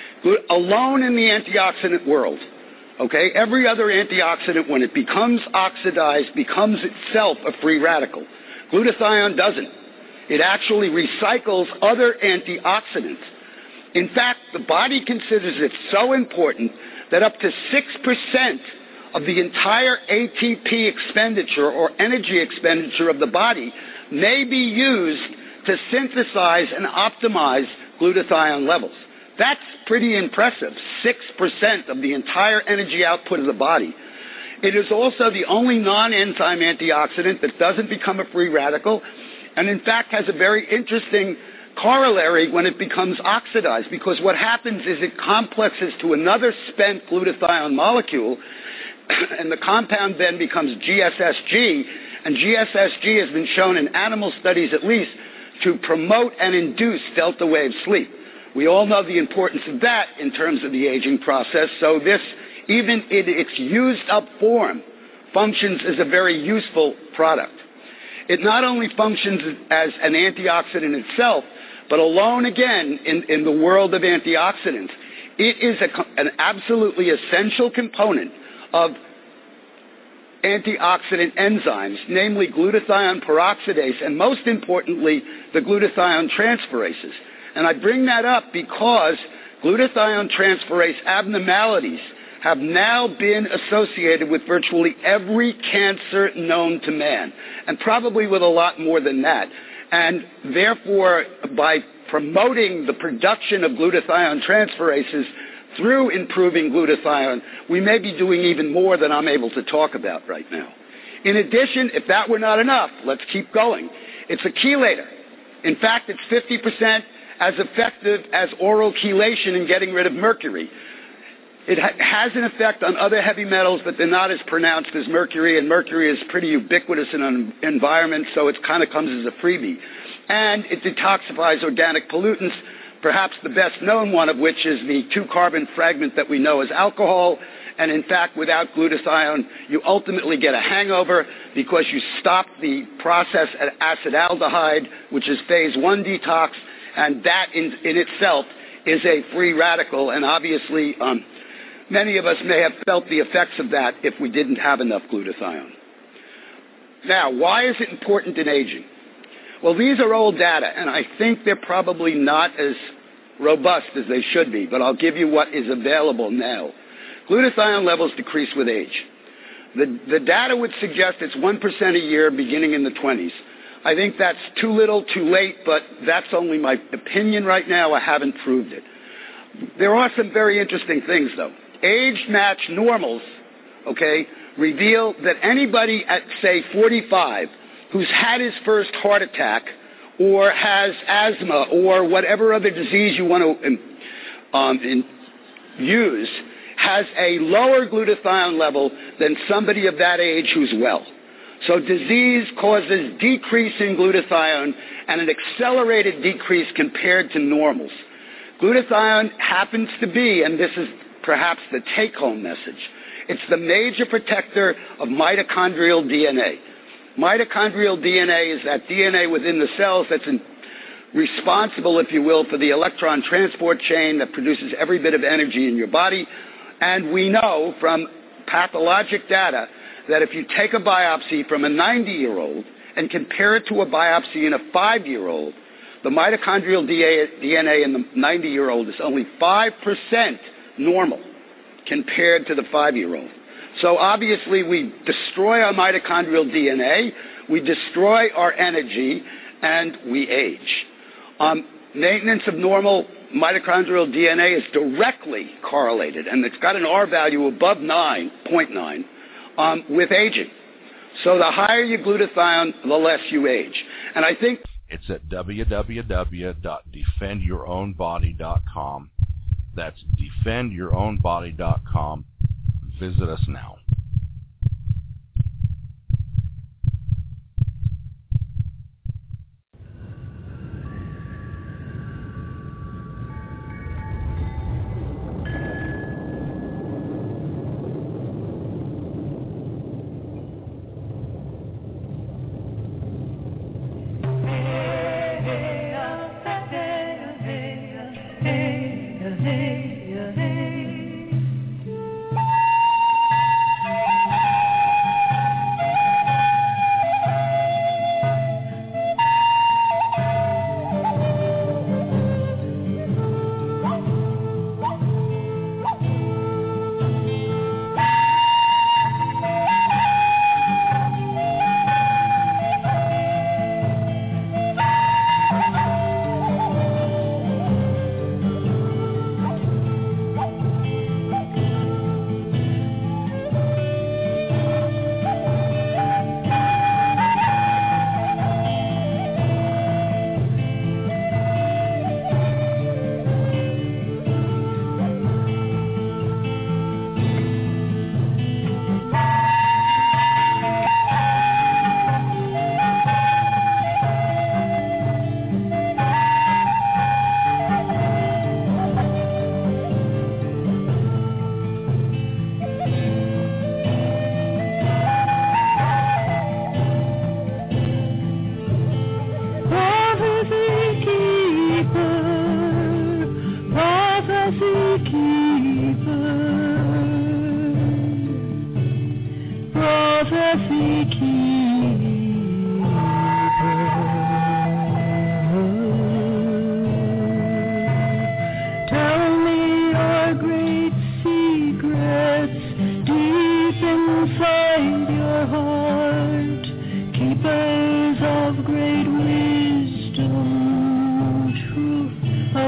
Alone in the antioxidant world, okay, every other antioxidant, when it becomes oxidized, becomes itself a free radical. Glutathione doesn't. It actually recycles other antioxidants. In fact, the body considers it so important that up to 6% of the entire ATP expenditure or energy expenditure of the body may be used to synthesize and optimize glutathione levels. That's pretty impressive, 6% of the entire energy output of the body. It is also the only non-enzyme antioxidant that doesn't become a free radical, and in fact has a very interesting corollary when it becomes oxidized, because what happens is it complexes to another spent glutathione molecule, and the compound then becomes GSSG, and GSSG has been shown in animal studies at least to promote and induce delta wave sleep. We all know the importance of that in terms of the aging process, so this, even in its used up form, functions as a very useful product. It not only functions as an antioxidant itself, but alone again in the world of antioxidants, it is an absolutely essential component of antioxidant enzymes, namely glutathione peroxidase, and most importantly, the glutathione transferases. And I bring that up because glutathione transferase abnormalities have now been associated with virtually every cancer known to man, and probably with a lot more than that. And therefore, by promoting the production of glutathione transferases through improving glutathione, we may be doing even more than I'm able to talk about right now. In addition, if that were not enough, let's keep going. It's a chelator. In fact, it's 50% as effective as oral chelation in getting rid of mercury. It has an effect on other heavy metals, but they're not as pronounced as mercury, and mercury is pretty ubiquitous in an environment, so it kind of comes as a freebie. And it detoxifies organic pollutants, perhaps the best known one of which is the 2-carbon fragment that we know as alcohol. And in fact, without glutathione, you ultimately get a hangover because you stop the process at acetaldehyde, which is phase 1 detox, and that in itself is a free radical, and obviously many of us may have felt the effects of that if we didn't have enough glutathione. Now, why is it important in aging? Well, these are old data, and I think they're probably not as robust as they should be, but I'll give you what is available now. Glutathione levels decrease with age. The data would suggest it's 1% a year beginning in the 20s. I think that's too little, too late, but that's only my opinion right now. I haven't proved it. There are some very interesting things, though. Age-matched normals, reveal that anybody at, say, 45 who's had his first heart attack or has asthma or whatever other disease you want to use has a lower glutathione level than somebody of that age who's well. So disease causes decrease in glutathione and an accelerated decrease compared to normals. Glutathione happens to be, and this is perhaps the take-home message, it's the major protector of mitochondrial DNA. Mitochondrial DNA is that DNA within the cells that's responsible, if you will, for the electron transport chain that produces every bit of energy in your body. And we know from pathologic data that if you take a biopsy from a 90-year-old and compare it to a biopsy in a 5-year-old, the mitochondrial DNA in the 90-year-old is only 5% normal compared to the 5-year-old. So obviously we destroy our mitochondrial DNA, we destroy our energy, and we age. Maintenance of normal mitochondrial DNA is directly correlated, and it's got an R value above 9.9 with aging. So the higher your glutathione, the less you age. And I think it's at www.defendyourownbody.com. That's defendyourownbody.com. Visit us now.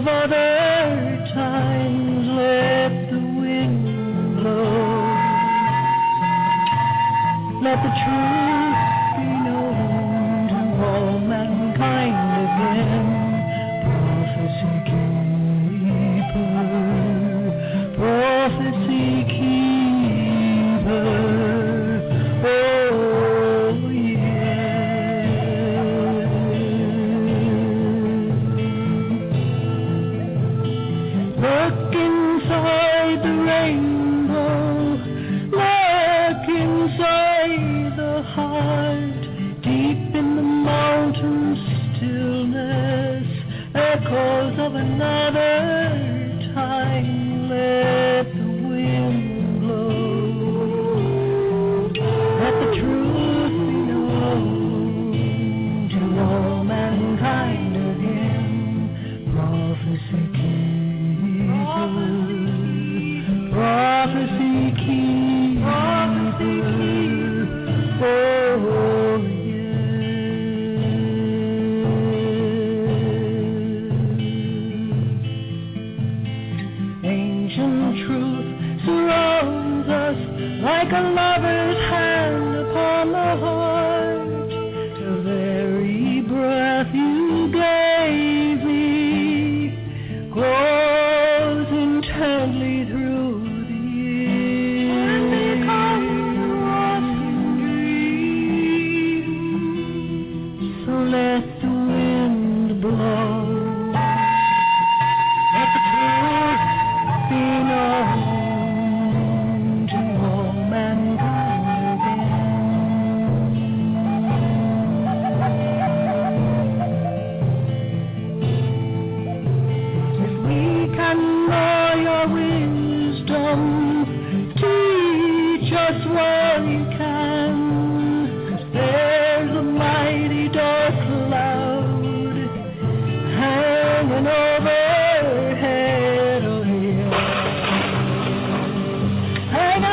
of other times, let the wind blow. Let the truth be known to all mankind again. Prophecy keeper, prophecy keeper. Oh, look inside the rainbow, look inside the heart, deep in the mountain stillness, echoes of another time, let the wind blow, let the truth be known to all mankind again, prophecy prophecy keeper, oh yeah. Ancient truth surrounds us like a lover's hand upon the heart. The very breath you gave me grows intently through the years and becomes a walking dream. So let the wind blow, let the truth be known to all mankind again. If we can know your wisdom, teach us what you can. There's a mighty dark cloud hanging overhead, oh yeah, hanging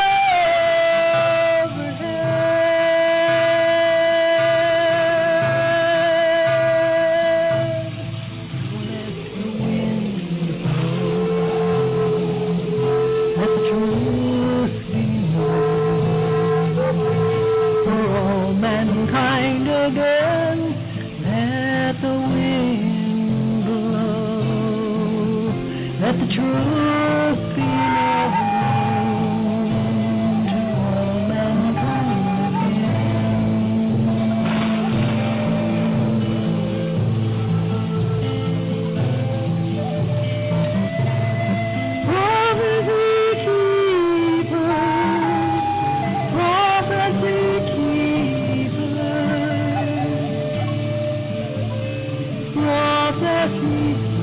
let the truth be known for all mankind again. Let the wind blow. Let the truth be known to all mankind prophecy keeper.